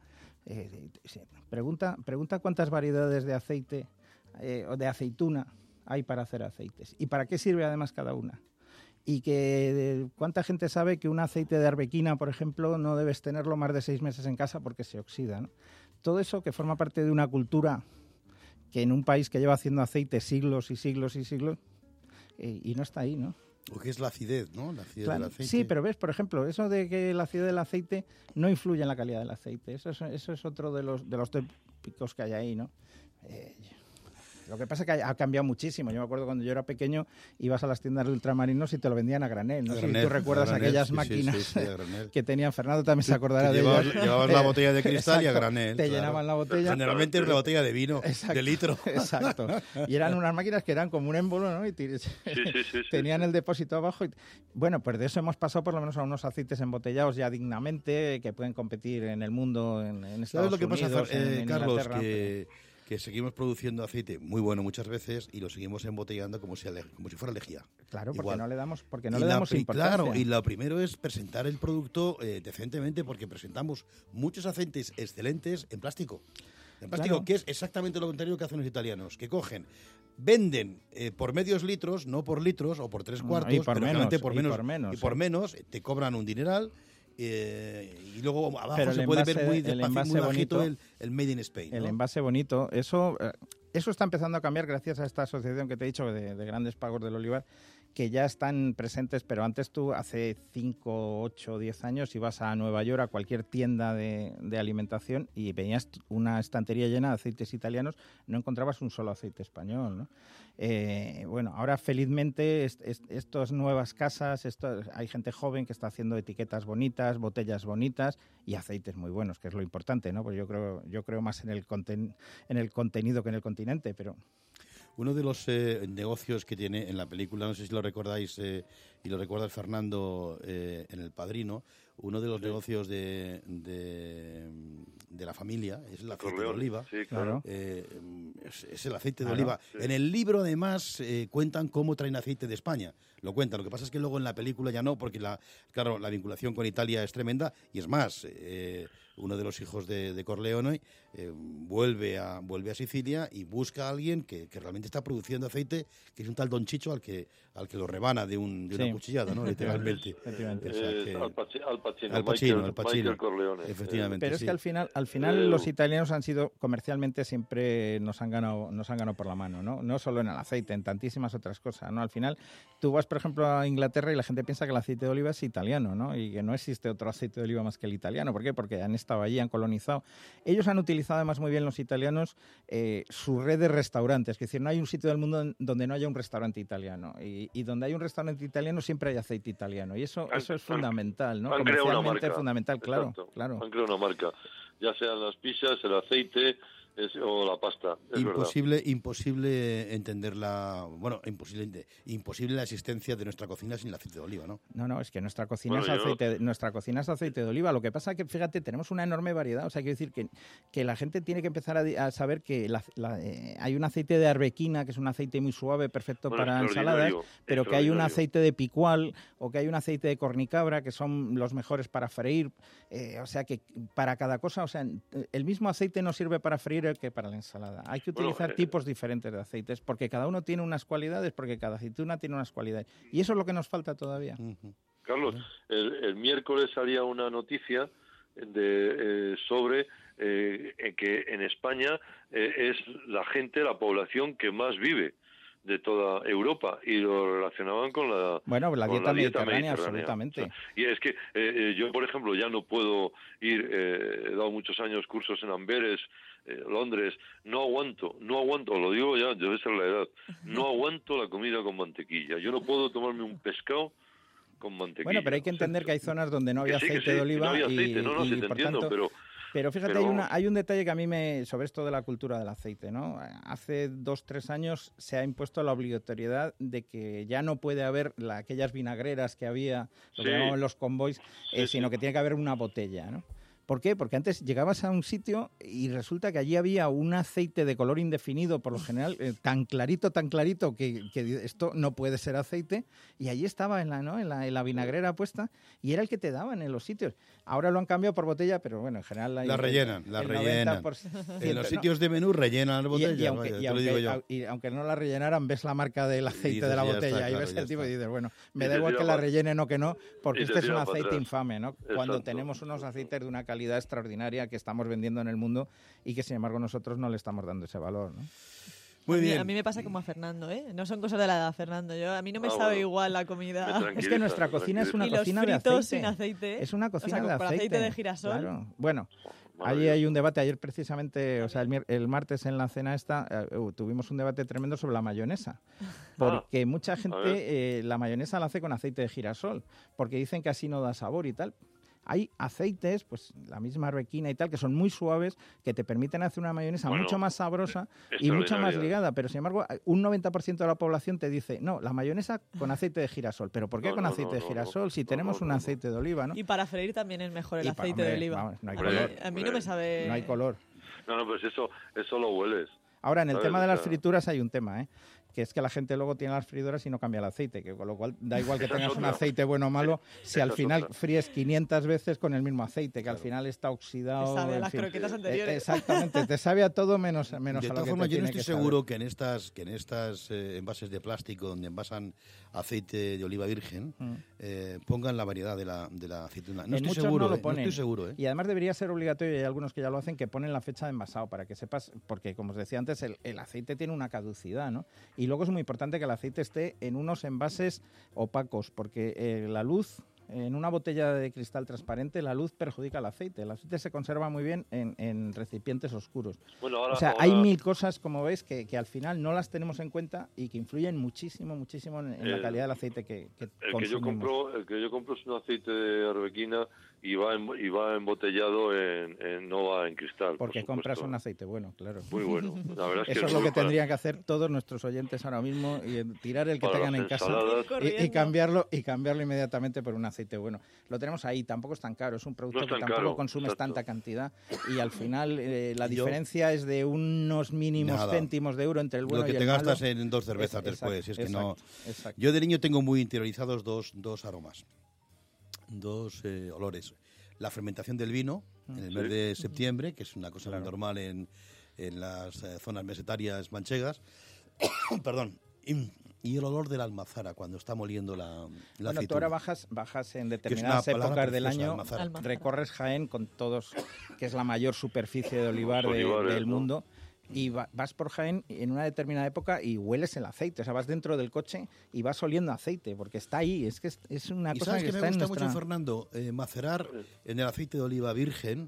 S4: Pregunta cuántas variedades de aceite o de aceituna hay para hacer aceites y para qué sirve además cada una. Y cuánta gente sabe que un aceite de arbequina, por ejemplo, no debes tenerlo más de 6 meses en casa porque se oxida, ¿no? Todo eso que forma parte de una cultura que en un país que lleva haciendo aceite siglos y siglos y siglos, y no está ahí, ¿no?
S3: O que es la acidez, ¿no? La acidez
S4: claro,
S3: del aceite.
S4: Sí, pero ves, por ejemplo, eso de que la acidez del aceite no influye en la calidad del aceite. Eso es otro de los tópicos que hay ahí, ¿no? Lo que pasa es que ha cambiado muchísimo. Yo me acuerdo cuando yo era pequeño, ibas a las tiendas de ultramarinos y te lo vendían a granel. No sé si tú recuerdas aquellas máquinas que tenían. Fernando también se acordará de ellas.
S3: Llevabas la botella de cristal y a granel.
S4: Te llenaban la botella.
S3: Generalmente era una botella de vino, de litro.
S4: Exacto. Y eran unas máquinas que eran como un émbolo, ¿no? Y tenían el depósito abajo. Bueno, pues de eso hemos pasado por lo menos a unos aceites embotellados ya dignamente, que pueden competir en el mundo, en Estados Unidos.
S3: ¿Sabes lo que pasa,
S4: en
S3: Carlos? Que seguimos produciendo aceite muy bueno muchas veces y lo seguimos embotellando como si fuera lejía.
S4: Claro, porque no le damos importancia.
S3: Claro, y lo primero es presentar el producto decentemente, porque presentamos muchos aceites excelentes en plástico. En plástico, claro. Que es exactamente lo contrario que hacen los italianos, que venden por medios litros, no por litros o por 3/4,
S4: y por
S3: menos, te cobran un dineral. Y luego abajo se puede ver muy bajito el Made in Spain, ¿no?
S4: El envase bonito, eso está empezando a cambiar gracias a esta asociación que te he dicho de grandes pagos del olivar, que ya están presentes, pero antes tú hace 5, 8, 10 años ibas a Nueva York a cualquier tienda de alimentación y veías una estantería llena de aceites italianos, no encontrabas un solo aceite español, ¿no? Bueno, ahora felizmente estas nuevas casas, hay gente joven que está haciendo etiquetas bonitas, botellas bonitas y aceites muy buenos, que es lo importante, ¿no? Pues yo creo más en el contenido que en el continente, pero...
S3: Uno de los negocios que tiene en la película, no sé si lo recordáis y lo recuerda Fernando en El Padrino, uno de los negocios de la familia es el aceite de oliva. Sí, claro. Es el aceite de oliva. Sí. En el libro, además, cuentan cómo traen aceite de España. Lo cuentan. Lo que pasa es que luego en la película ya no, porque la vinculación con Italia es tremenda. Y es más, uno de los hijos de Corleone vuelve a Sicilia y busca a alguien que realmente está produciendo aceite, que es un tal Don Chicho al que lo rebana de una cuchillada, ¿no? Literalmente.
S6: Al Pacino. Michael Corleone.
S3: Efectivamente.
S4: Pero es que al final los italianos han sido comercialmente siempre nos han ganado por la mano, ¿no? No solo en el aceite, en tantísimas otras cosas, ¿no? Al final tú vas, por ejemplo, a Inglaterra y la gente piensa que el aceite de oliva es italiano, ¿no? Y que no existe otro aceite de oliva más que el italiano. ¿Por qué? Porque han estado allí, han colonizado. Ellos han utilizado además muy bien los italianos su red de restaurantes. Es decir, no hay un sitio del mundo donde no haya un restaurante italiano. Y donde hay un restaurante italiano siempre hay aceite italiano. Y eso es fundamental, ¿no?
S6: Han creado una marca.
S4: Fundamental, claro.
S6: Han creado una marca. Ya sean las pizzas, el aceite o la pasta.
S3: Imposible entender imposible la existencia de nuestra cocina sin el aceite de oliva, ¿no?
S4: No, es que nuestra cocina es aceite de oliva. Lo que pasa es que, fíjate, tenemos una enorme variedad. O sea, quiero decir que la gente tiene que empezar a saber que hay un aceite de arbequina, que es un aceite muy suave, perfecto para ensaladas, pero que hay un aceite de picual o que hay un aceite de cornicabra, que son los mejores para freír. O sea, que para cada cosa, o sea, el mismo aceite no sirve para freír que para la ensalada. Hay que utilizar tipos diferentes de aceites porque cada uno tiene unas cualidades, porque cada aceituna tiene unas cualidades. Y eso es lo que nos falta todavía.
S6: Carlos, el miércoles salía una noticia sobre que en España es la población que más vive de toda Europa, y lo relacionaban con la
S4: dieta mediterránea, absolutamente.
S6: O sea, y es que yo, por ejemplo, ya no puedo ir, he dado muchos años cursos en Amberes, Londres, no aguanto, lo digo ya, debe ser la edad, no aguanto la comida con mantequilla. Yo no puedo tomarme un pescado con mantequilla.
S4: Bueno, pero hay que entender que hay zonas donde no había aceite de oliva.
S6: No había aceite, y por tanto,
S4: pero fíjate, hay un detalle que a mí sobre esto de la cultura del aceite, ¿no? Hace 2-3 años se ha impuesto la obligatoriedad de que ya no puede haber aquellas vinagreras que había, lo que llamaban los convoys, sino que tiene que haber una botella, ¿no? ¿Por qué? Porque antes llegabas a un sitio y resulta que allí había un aceite de color indefinido, por lo general, tan clarito, que esto no puede ser aceite, y allí estaba en la vinagrera puesta, y era el que te daban en los sitios. Ahora lo han cambiado por botella, pero bueno, en general...
S3: La rellenan. En los sitios de menú rellenan las botellas.
S4: Y aunque no la rellenaran, ves la marca del aceite de la botella, y ves el tipo y dices, bueno, me da igual que la rellenen o que no, porque este es un aceite infame, ¿no? Cuando tenemos unos aceites de una calidad extraordinaria que estamos vendiendo en el mundo y que sin embargo nosotros no le estamos dando ese valor, ¿no?
S3: Muy bien.
S5: A mí me pasa como a Fernando, ¿eh? No son cosas de la edad, Fernando. A mí no me sabe igual la comida.
S4: Es que nuestra cocina es una cocina de aceite.
S5: Sin aceite.
S4: Es una cocina de aceite.
S5: Con aceite de girasol.
S4: Claro. Bueno, Allí hay un debate, ayer precisamente, o sea, el martes en la cena esta, tuvimos un debate tremendo sobre la mayonesa, porque mucha gente la mayonesa la hace con aceite de girasol, porque dicen que así no da sabor y tal. Hay aceites, pues la misma arbequina y tal, que son muy suaves, que te permiten hacer una mayonesa mucho más sabrosa y mucho más ligada, pero sin embargo un 90% de la población te dice, no, la mayonesa con aceite de girasol. ¿Pero por qué con aceite de girasol si tenemos un aceite de oliva, no?
S5: Y para freír también es mejor el aceite de oliva.
S4: Vamos, no hay color.
S5: A mí no me sabe...
S4: No hay color.
S6: No, pues eso lo hueles.
S4: Ahora, en el tema de las frituras hay un tema, que es que la gente luego tiene las freidoras y no cambia el aceite, que con lo cual da igual que tengas un aceite bueno o malo, si al final fríes 500 veces con el mismo aceite, que al final está oxidado.
S5: Te sabe a las croquetas anteriores.
S4: Exactamente, te sabe a todo menos a lo que te tiene que saber.
S3: De todas formas, yo no estoy seguro que en estas envases de plástico donde envasan aceite de oliva virgen pongan la variedad de la aceituna. No estoy seguro, no estoy seguro.
S4: Y además debería ser obligatorio, y hay algunos que ya lo hacen, que ponen la fecha de envasado para que sepas, porque como os decía antes, el aceite tiene una caducidad, ¿no? Y luego es muy importante que el aceite esté en unos envases opacos, porque la luz, en una botella de cristal transparente, la luz perjudica al aceite. El aceite se conserva muy bien en recipientes oscuros.
S6: Bueno,
S4: hay mil cosas, como veis, que al final no las tenemos en cuenta y que influyen muchísimo en la calidad del aceite que consumimos.
S6: El que yo compro es un aceite de arbequina y va embotellado no va en cristal.
S4: Porque compras un aceite bueno, claro.
S6: Muy bueno. La verdad es
S4: eso es lo que tendrían que hacer todos nuestros oyentes ahora mismo, y tirar el que tengan en casa y cambiarlo inmediatamente por un aceite bueno. Lo tenemos ahí, tampoco es tan caro, es un producto que tampoco consumes tanta cantidad y al final la diferencia es de unos mínimos céntimos de euro entre el bueno y el malo.
S3: Lo que te gastas en 2 cervezas después. Yo de niño tengo muy interiorizados dos aromas. 2 olores. La fermentación del vino en el mes de septiembre, que es una cosa normal en las zonas mesetarias manchegas. Perdón. Y el olor de la almazara cuando está moliendo la aceituna.
S4: Tú ahora bajas en determinadas épocas del año, recorres Jaén con todos, que es la mayor superficie de olivar del mundo. Y vas por Jaén en una determinada época y hueles el aceite. O sea, vas dentro del coche y vas oliendo aceite, porque está ahí. Es que es una cosa que está en nuestra...
S3: ¿Y sabes que me gusta mucho, Fernando? Macerar en el aceite de oliva virgen,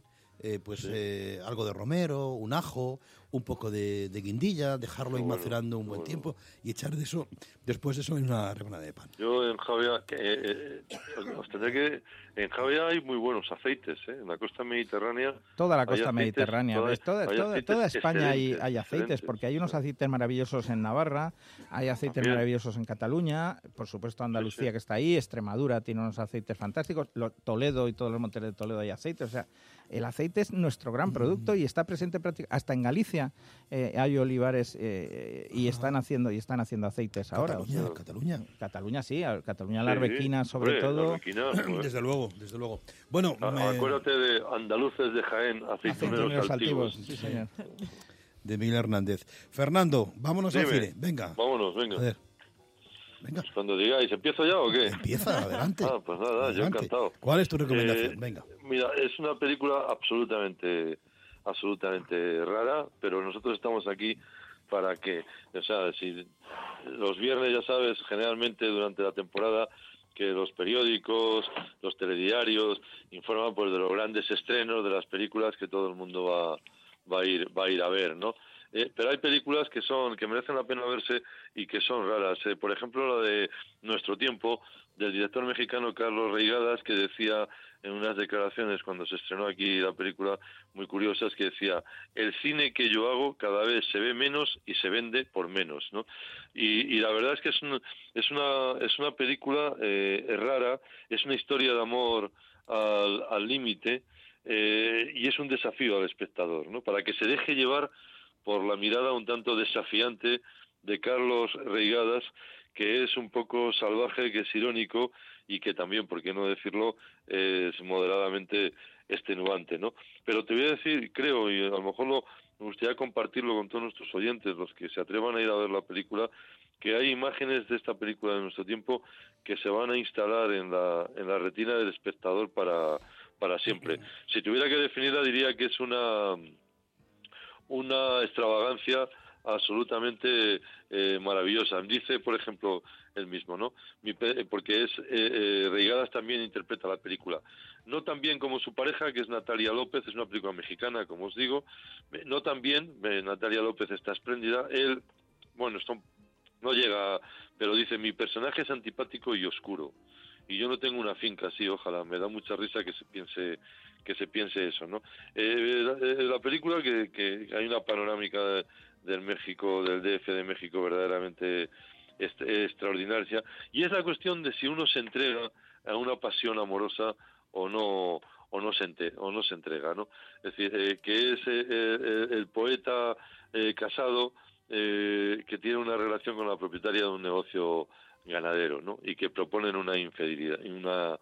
S3: algo de romero, un ajo, un poco de guindilla, dejarlo ahí macerando un buen tiempo y echar después eso en una rebanada de pan.
S6: Yo en Javia, os tendré que... En Javia hay muy buenos aceites, en la costa mediterránea.
S4: Toda la costa mediterránea, toda España hay aceites, porque hay unos aceites maravillosos en Navarra, hay aceites maravillosos en Cataluña, por supuesto Andalucía que está ahí, Extremadura tiene unos aceites fantásticos, Toledo y todos los montes de Toledo hay aceites, o sea, el aceite es nuestro gran producto y está presente hasta en Galicia hay olivares y están haciendo aceites ahora. Cataluña sí, Cataluña la arbequina sobre todo.
S3: Desde luego. Bueno,
S6: acuérdate de Andaluces de Jaén, aceituneros altivos.
S4: Sí, señor.
S3: De Miguel Hernández. Fernando, vámonos al cine. Venga.
S6: Vámonos, venga.
S3: A ver. Venga.
S6: Pues cuando digáis, ¿empiezo ya o qué?
S3: Empieza, adelante.
S6: Pues nada, yo encantado.
S3: ¿Cuál es tu recomendación? Venga.
S6: Mira, es una película absolutamente rara, pero nosotros estamos aquí para que, o sea, si los viernes, ya sabes, generalmente durante la temporada, que los periódicos, los telediarios informan pues de los grandes estrenos de las películas que todo el mundo va a ir a ver, ¿no? Pero hay películas que merecen la pena verse y que son raras. Por ejemplo, la de Nuestro tiempo, del director mexicano Carlos Reigadas, que decía en unas declaraciones cuando se estrenó aquí la película, muy curiosas, que decía: el cine que yo hago cada vez se ve menos y se vende por menos, ¿no? Y la verdad es que es una película rara, es una historia de amor al límite, y es un desafío al espectador, ¿no? Para que se deje llevar por la mirada un tanto desafiante de Carlos Reigadas, que es un poco salvaje, que es irónico y que también, por qué no decirlo, es moderadamente extenuante, ¿no? Pero te voy a decir, creo, y a lo mejor me gustaría compartirlo con todos nuestros oyentes, los que se atrevan a ir a ver la película, que hay imágenes de esta película de Nuestro tiempo que se van a instalar en la retina del espectador para siempre. Si tuviera que definirla, diría que es una extravagancia absolutamente maravillosa. Dice, por ejemplo, él mismo, ¿no? Porque Reigadas también interpreta la película. No tan bien como su pareja, que es Natalia López, es una película mexicana, como os digo. No tan bien, Natalia López está espléndida. Él, bueno, esto no llega, pero dice, mi personaje es antipático y oscuro. Y yo no tengo una finca así, ojalá. Me da mucha risa que se piense eso, ¿no? La película, que hay una panorámica del México, del DF de México, verdaderamente extraordinaria, y es la cuestión de si uno se entrega a una pasión amorosa o no se entrega, ¿no? Es decir, que es el poeta casado que tiene una relación con la propietaria de un negocio ganadero, ¿no? Y que proponen una infidelidad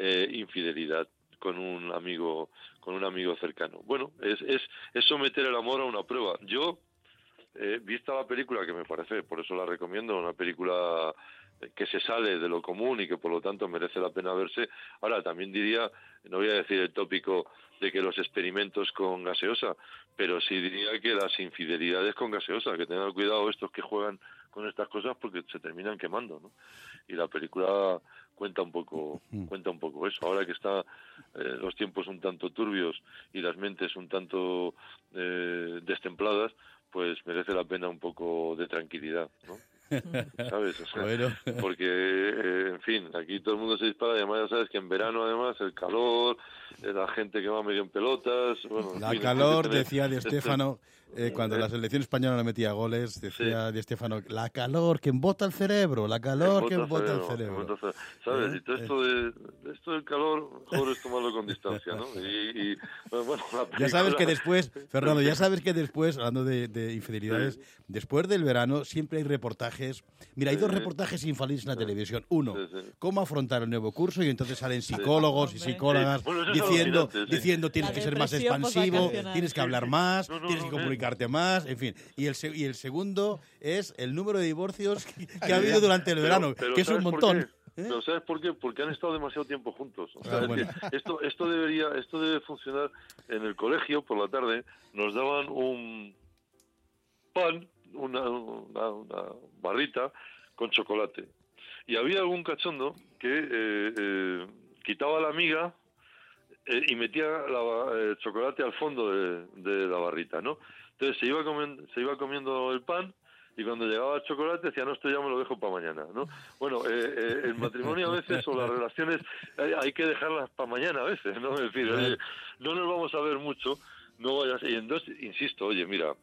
S6: con un amigo cercano. Bueno, es someter el amor a una prueba. Yo, vista la película, que me parece, por eso la recomiendo, una película que se sale de lo común y que por lo tanto merece la pena verse. Ahora, también diría, no voy a decir el tópico de que los experimentos con gaseosa, pero sí diría que las infidelidades con gaseosa, que tengan cuidado estos que juegan con estas cosas porque se terminan quemando, ¿no? Y la película cuenta un poco eso. Ahora que está los tiempos un tanto turbios y las mentes un tanto destempladas, pues merece la pena un poco de tranquilidad, ¿no? ¿Sabes? O sea, bueno. Porque, en fin, aquí todo el mundo se dispara y además ya sabes que en verano además el calor, la gente que va medio en pelotas... Bueno,
S3: la calor, decía Di Stéfano, cuando la selección española no metía goles, decía Di Stéfano, la calor que embota el cerebro, la calor que embota el cerebro.
S6: ¿Sabes? Y todo esto del calor, mejor es tomarlo con distancia, ¿no? Y bueno,
S3: ya sabes que después, Fernando, hablando de infidelidades, después del verano siempre hay reportajes. Mira, hay dos reportajes infalibles en la televisión. Uno, cómo afrontar el nuevo curso, y entonces salen psicólogos y psicólogas diciendo tienes que ser más expansivo, tienes que hablar más, tienes que comunicarte más, en fin. Y el segundo es el número de divorcios que ha habido durante el verano, que es un montón.
S6: Pero ¿sabes por qué? Porque han estado demasiado tiempo juntos. O sea, bueno. Esto debe funcionar en el colegio por la tarde. Nos daban un pan, una barrita con chocolate, y había algún cachondo que quitaba la miga y metía el chocolate al fondo de la barrita, ¿no? Entonces se iba comiendo el pan, y cuando llegaba el chocolate decía, no, esto ya me lo dejo para mañana, ¿no? Bueno, el matrimonio a veces, o las relaciones, hay que dejarlas para mañana a veces, ¿no? Es decir, no nos vamos a ver mucho, no vayas. Y entonces, insisto, oye, mira,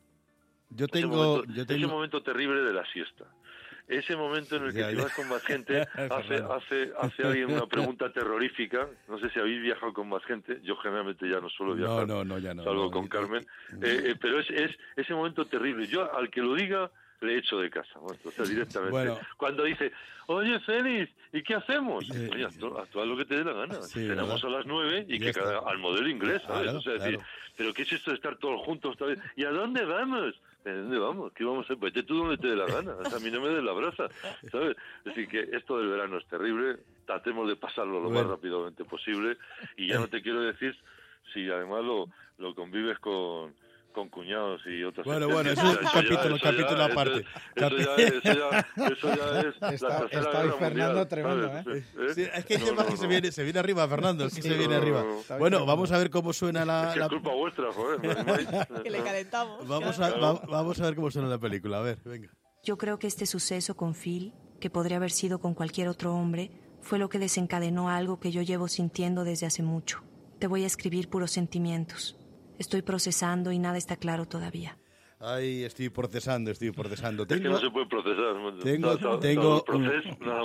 S6: ese momento terrible de la siesta, ese momento en el que si vas con más gente, hace alguien una pregunta terrorífica. No sé si habéis viajado con más gente. Yo generalmente ya no suelo viajar,
S3: ya no,
S6: salvo con Carmen. Pero es ese momento terrible. Yo al que lo diga le echo de casa, o sea, directamente. Bueno. Cuando dice, oye, Félix, ¿y qué hacemos? Oye, actúa lo que te dé la gana. Cenamos a las 9 y que al modelo inglés, ¿sabes? Claro, o sea, decir, ¿pero qué es esto de estar todos juntos? ¿Y a dónde vamos? ¿A dónde vamos? ¿Qué vamos a hacer? Vete tú donde te dé la gana. O sea, a mí no me des la brasa, ¿sabes? Es decir, que esto del verano es terrible. Tratemos de pasarlo lo más rápidamente posible. Y ya no te quiero decir si además lo convives con cuñados y otras cosas.
S3: Bueno, eso es un capítulo aparte.
S6: Eso ya es
S4: está hoy Fernando tremendo, ¿eh?
S3: Sí, es que se viene arriba, Fernando, es que se viene arriba. Bueno, vamos a ver cómo suena
S6: es culpa vuestra, joder.
S5: Que le calentamos.
S3: Vamos a ver cómo suena la película, a ver, venga.
S16: Yo creo que este suceso con Phil, que podría haber sido con cualquier otro hombre, fue lo que desencadenó algo que yo llevo sintiendo desde hace mucho. Te voy a escribir puros sentimientos. Estoy procesando y nada está claro todavía.
S3: Ay, estoy procesando.
S6: Es que no se puede procesar.
S3: Tengo
S6: proceso, nada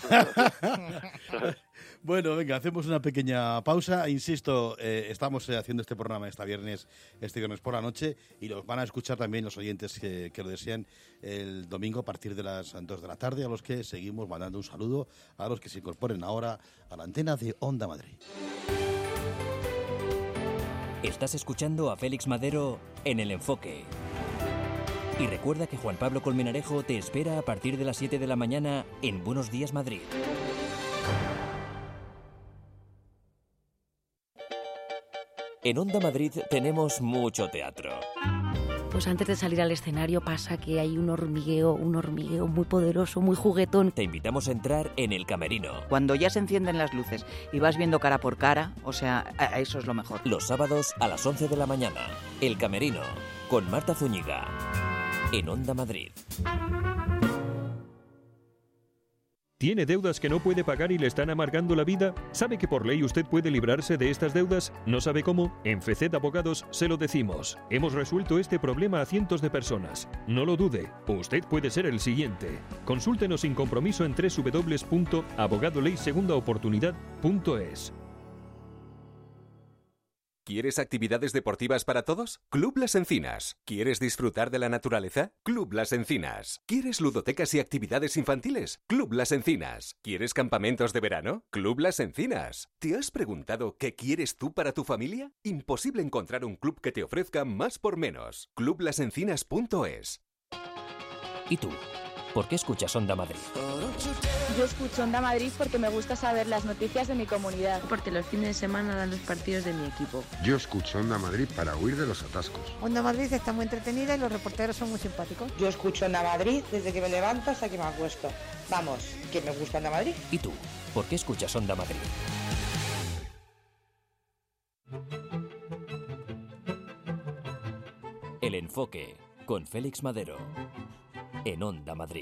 S6: más.
S3: Bueno, venga, hacemos una pequeña pausa. Insisto, estamos haciendo este programa este viernes por la noche, y los van a escuchar también los oyentes que lo desean el domingo a partir de las 2 de la tarde, a los que seguimos mandando un saludo, a los que se incorporen ahora a la antena de Onda Madrid.
S1: Estás escuchando a Félix Madero en El Enfoque. Y recuerda que Juan Pablo Colmenarejo te espera a partir de las 7 de la mañana en Buenos Días Madrid. En Onda Madrid tenemos mucho teatro.
S17: Pues antes de salir al escenario pasa que hay un hormigueo muy poderoso, muy juguetón.
S1: Te invitamos a entrar en El Camerino.
S18: Cuando ya se encienden las luces y vas viendo cara por cara, o sea, eso es lo mejor.
S1: Los sábados a las 11 de la mañana. El Camerino, con Marta Zúñiga, en Onda Madrid.
S11: ¿Tiene deudas que no puede pagar y le están amargando la vida? ¿Sabe que por ley usted puede librarse de estas deudas? ¿No sabe cómo? En FECED Abogados se lo decimos. Hemos resuelto este problema a cientos de personas. No lo dude, usted puede ser el siguiente. Consúltenos sin compromiso en www.abogadoleysegundaoportunidad.es.
S14: ¿Quieres actividades deportivas para todos? Club Las Encinas. ¿Quieres disfrutar de la naturaleza? Club Las Encinas. ¿Quieres ludotecas y actividades infantiles? Club Las Encinas. ¿Quieres campamentos de verano? Club Las Encinas. ¿Te has preguntado qué quieres tú para tu familia? Imposible encontrar un club que te ofrezca más por menos. clublasencinas.es.
S1: ¿Y tú? ¿Por qué escuchas Onda Madrid?
S19: Yo escucho Onda Madrid porque me gusta saber las noticias de mi comunidad.
S20: Porque los fines de semana dan los partidos de mi equipo.
S21: Yo escucho Onda Madrid para huir de los atascos.
S22: Onda Madrid está muy entretenida y los reporteros son muy simpáticos.
S23: Yo escucho Onda Madrid desde que me levanto hasta que me acuesto. Vamos, que me gusta Onda Madrid.
S1: ¿Y tú? ¿Por qué escuchas Onda Madrid? El Enfoque, con Félix Madero, en Onda Madrid.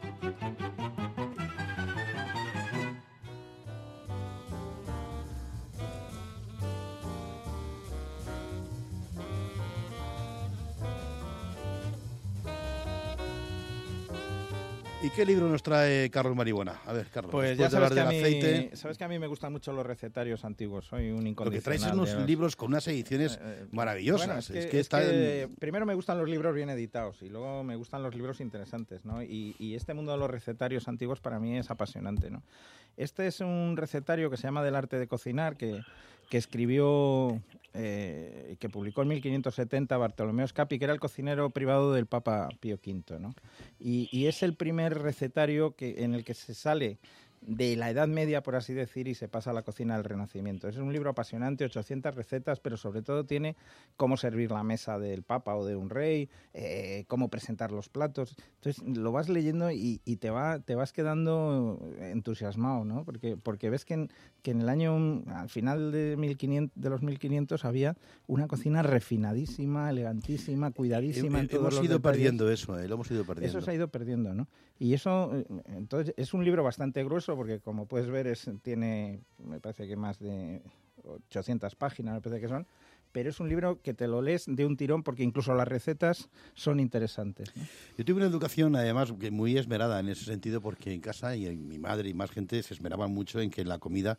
S3: ¿Y qué libro nos trae Carlos Marihuana? A ver, Carlos,
S4: pues ya sabes que a mí me gustan mucho los recetarios antiguos, soy un incondicional.
S3: Lo que traes son unos libros con unas ediciones maravillosas.
S4: Bueno, primero me gustan los libros bien editados y luego me gustan los libros interesantes, ¿no? Y este mundo de los recetarios antiguos para mí es apasionante, ¿no? Este es un recetario que se llama Del arte de cocinar, que escribió, que publicó en 1570 Bartolomeo Scapi, que era el cocinero privado del Papa Pío V, ¿no? Y es el primer recetario en el que se sale de la Edad Media, por así decir, y se pasa a la cocina del Renacimiento. Es un libro apasionante, 800 recetas, pero sobre todo tiene cómo servir la mesa del Papa o de un rey, cómo presentar los platos. Entonces lo vas leyendo y te vas quedando entusiasmado, ¿no? Porque ves que en el año, al final de los 1500 había una cocina refinadísima, elegantísima, cuidadísima en todos los detalles.
S3: Hemos ido perdiendo eso, lo hemos ido perdiendo.
S4: Eso se ha ido perdiendo, ¿no? Y eso, entonces, es un libro bastante grueso porque, como puedes ver, tiene, me parece que más de 800 páginas, me parece que son, pero es un libro que te lo lees de un tirón porque incluso las recetas son interesantes, ¿no?
S3: Yo tuve una educación, además, muy esmerada en ese sentido, porque en casa y mi madre y más gente se esmeraban mucho en que la comida...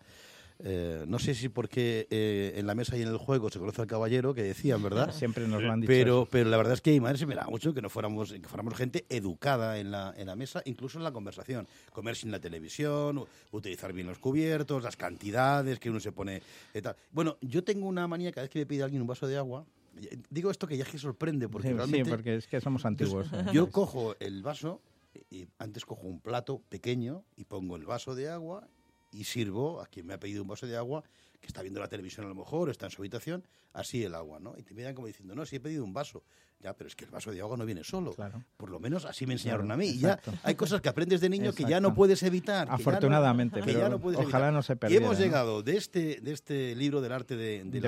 S3: no sé si porque en la mesa y en el juego se conoce al caballero, que decían, ¿verdad?
S4: Siempre nos lo han dicho.
S3: Pero la verdad es que mi madre se me da mucho que fuéramos gente educada en la mesa, incluso en la conversación. Comer sin la televisión, utilizar bien los cubiertos, las cantidades que uno se pone... tal. Bueno, yo tengo una manía cada vez que me pide alguien un vaso de agua. Digo esto que ya que sorprende, porque realmente...
S4: Sí, porque es que somos antiguos.
S3: Yo cojo el vaso, y antes cojo un plato pequeño y pongo el vaso de agua... y sirvo a quien me ha pedido un vaso de agua, que está viendo la televisión a lo mejor, está en su habitación, así el agua, ¿no? Y te miran como diciendo, no, sí he pedido un vaso. Ya, pero es que el vaso de agua no viene solo. Claro. Por lo menos así me enseñaron a mí.
S4: Exacto.
S3: Y ya hay cosas que aprendes de niño que ya no puedes evitar.
S4: Afortunadamente, pero ojalá no se perdiera.
S3: Y hemos llegado de este libro del arte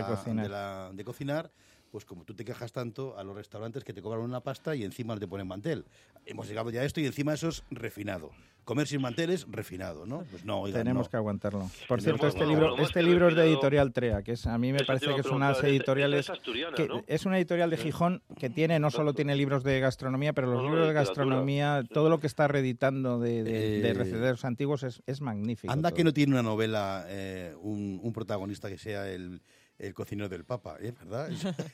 S3: de cocinar, pues como tú te quejas tanto, a los restaurantes que te cobran una pasta y encima te ponen mantel. Hemos llegado ya a esto y encima eso es refinado. Comer sin mantel es refinado, ¿no? Pues no, oigan,
S4: tenemos que aguantarlo. Por cierto, este libro es de Editorial Trea, que a mí me parece que son unas editoriales... Es una editorial de Gijón que no solo tiene libros de gastronomía, pero los libros de gastronomía, todo lo que está reeditando de recetarios antiguos es magnífico.
S3: Anda todo. Que no tiene una novela, un protagonista que sea el cocinero del Papa, ¿verdad?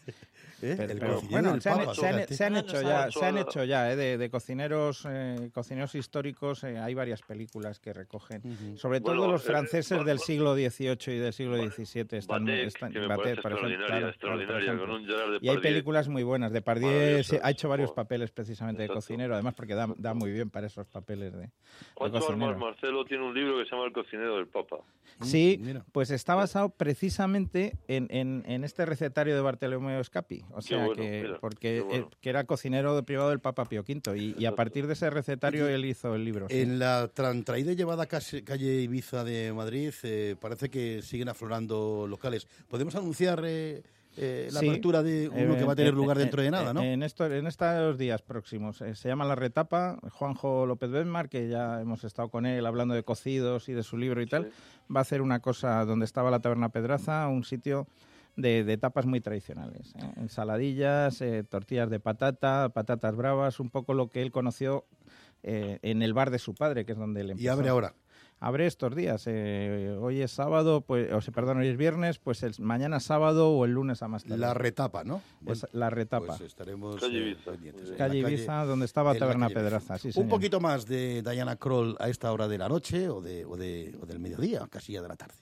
S4: Bueno, se han hecho ya de cocineros históricos, hay varias películas que recogen, sobre todo los franceses del siglo XVIII y del siglo XVII están
S6: Batet, por ejemplo.
S4: Y hay películas muy buenas. Depardieu ha hecho varios papeles precisamente de cocinero, además porque da muy bien para esos papeles de cocinero.
S6: Marcelo tiene un libro que se llama El cocinero del Papa.
S4: Sí, pues está basado precisamente en este recetario de Bartolomeo Scappi. O sea, que era cocinero privado del Papa Pío V. Y a partir de ese recetario él hizo el libro.
S3: En la traída y llevada calle Ibiza de Madrid parece que siguen aflorando locales. ¿Podemos anunciar la apertura de uno que va a tener lugar dentro de nada, no?
S4: En estos días próximos. Se llama La Retapa. Juanjo López Benmar, que ya hemos estado con él hablando de cocidos y de su libro y tal, va a hacer una cosa donde estaba la Taberna Pedraza, un sitio de tapas muy tradicionales. Ensaladillas, tortillas de patata, patatas bravas, un poco lo que él conoció en el bar de su padre, que es donde él empezó.
S3: ¿Y abre ahora?
S4: Abre estos días. Hoy es sábado, pues, hoy es viernes, pues mañana sábado o el lunes a más tarde.
S3: La Retapa, ¿no?
S4: Es La Retapa.
S3: Pues estaremos pendientes.
S4: Calle Ibiza, donde estaba Taberna Pedraza. Sí,
S3: un poquito más de Diana Krall a esta hora de la noche o del mediodía, casi ya de la tarde.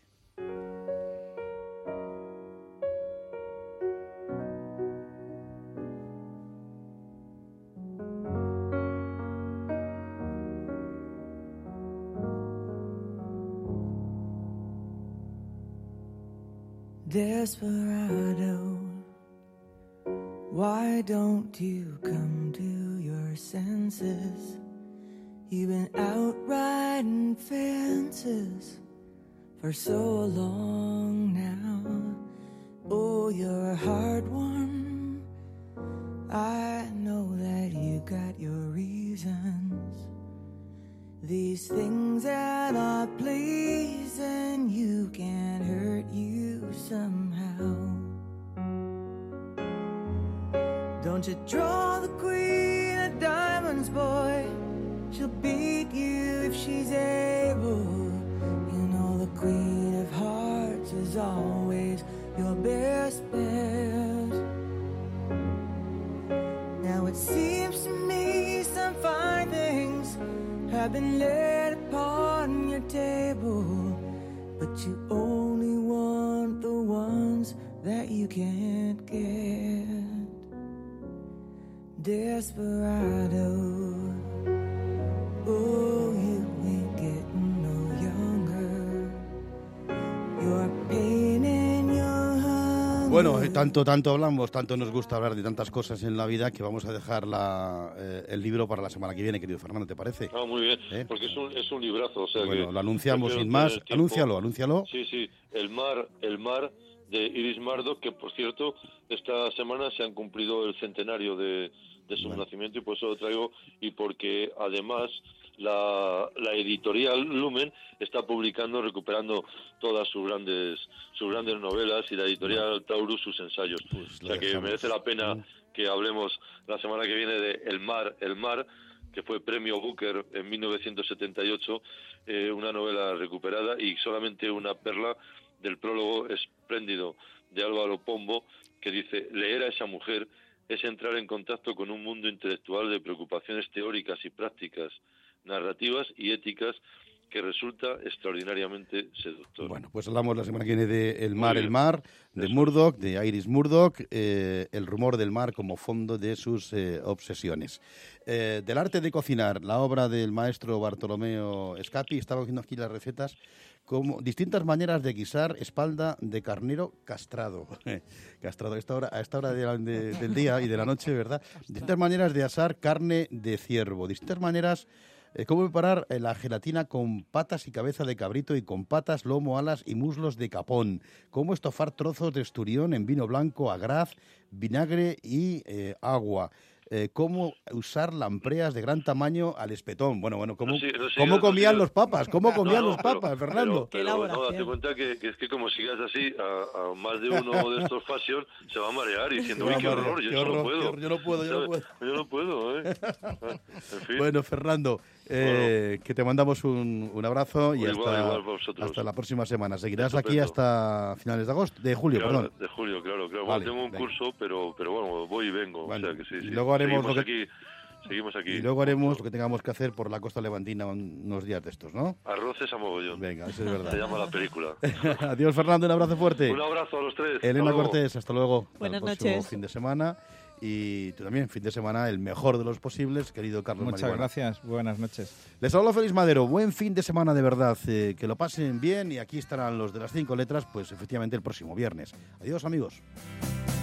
S2: Desperado, why don't you come to your senses? You've been out riding fences for so long now. Oh, you're a hard one. I know that you got your reasons. These things that are pleasing you can't hurt you somehow. Don't you draw the queen of diamonds, boy. She'll beat you if she's able. You know the queen of hearts is always your best bet. Now it seems to me some fine things have been laid upon your table, but you only want the ones that you can't get. Desperado, oh, you ain't getting no younger. Your pain and your hunger.
S3: Bueno, tanto hablamos, tanto nos gusta hablar de tantas cosas en la vida que vamos a dejar el libro para la semana que viene, querido Fernando, ¿te parece?
S6: Muy bien, porque es un librazo. O sea,
S3: bueno, lo anunciamos sin más. Anúncialo.
S6: Sí, El mar de Iris Murdoch, que por cierto, esta semana se han cumplido el centenario de su nacimiento, y por eso lo traigo, y porque además la editorial Lumen está recuperando todas sus grandes novelas, y la editorial Taurus sus ensayos. O sea que merece la pena que hablemos la semana que viene de El mar, que fue premio Booker en 1978, una novela recuperada, y solamente una perla del prólogo espléndido de Álvaro Pombo, que dice: leer a esa mujer es entrar en contacto con un mundo intelectual de preocupaciones teóricas y prácticas, narrativas y éticas, que resulta extraordinariamente seductor.
S3: Bueno, pues hablamos la semana que viene de El mar, de Murdoch, de Iris Murdoch, el rumor del mar como fondo de sus obsesiones. Del arte de cocinar, la obra del maestro Bartolomeo Scappi. Estaba viendo aquí las recetas, como distintas maneras de guisar espalda de carnero castrado. Castrado a esta hora del día y de la noche, ¿verdad? Distintas maneras de asar carne de ciervo, distintas maneras. ¿Cómo preparar la gelatina con patas y cabeza de cabrito y con patas, lomo, alas y muslos de capón? ¿Cómo estofar trozos de esturión en vino blanco, agraz, vinagre y agua? ¿Cómo usar lampreas de gran tamaño al espetón? Bueno, ¿cómo comían los papas? ¿Cómo comían los papas, Fernando?
S6: Pero date cuenta que es que como sigas así, a más de uno de estos fashion se va a marear y diciendo: uy, qué horror, yo no puedo. En fin.
S3: Bueno, Fernando, que te mandamos un abrazo y hasta la próxima semana. Seguirás aquí hasta finales de julio.
S6: Claro, de julio, claro. Vale, tengo un curso, pero bueno, voy y vengo. Vale. O sea que sí.
S3: Y luego haremos
S6: seguimos aquí.
S3: Y luego haremos lo que tengamos que hacer por la costa levantina unos días de estos, ¿no?
S6: Arroces a mogollón.
S3: Venga, eso es verdad.
S6: Se llama la película.
S3: Adiós, Fernando, un abrazo fuerte.
S6: Un abrazo a los tres.
S3: Elena Cortés, hasta luego.
S5: Buenas
S3: noches.
S5: Próximo
S3: fin de semana. Y tú también, fin de semana, el mejor de los posibles, querido Carlos
S4: Muchas
S3: Marihuana.
S4: gracias, buenas noches.
S3: Les hablo Félix Madero, buen fin de semana de verdad, que lo pasen bien y aquí estarán los de las 5 letras, pues efectivamente el próximo viernes. Adiós amigos.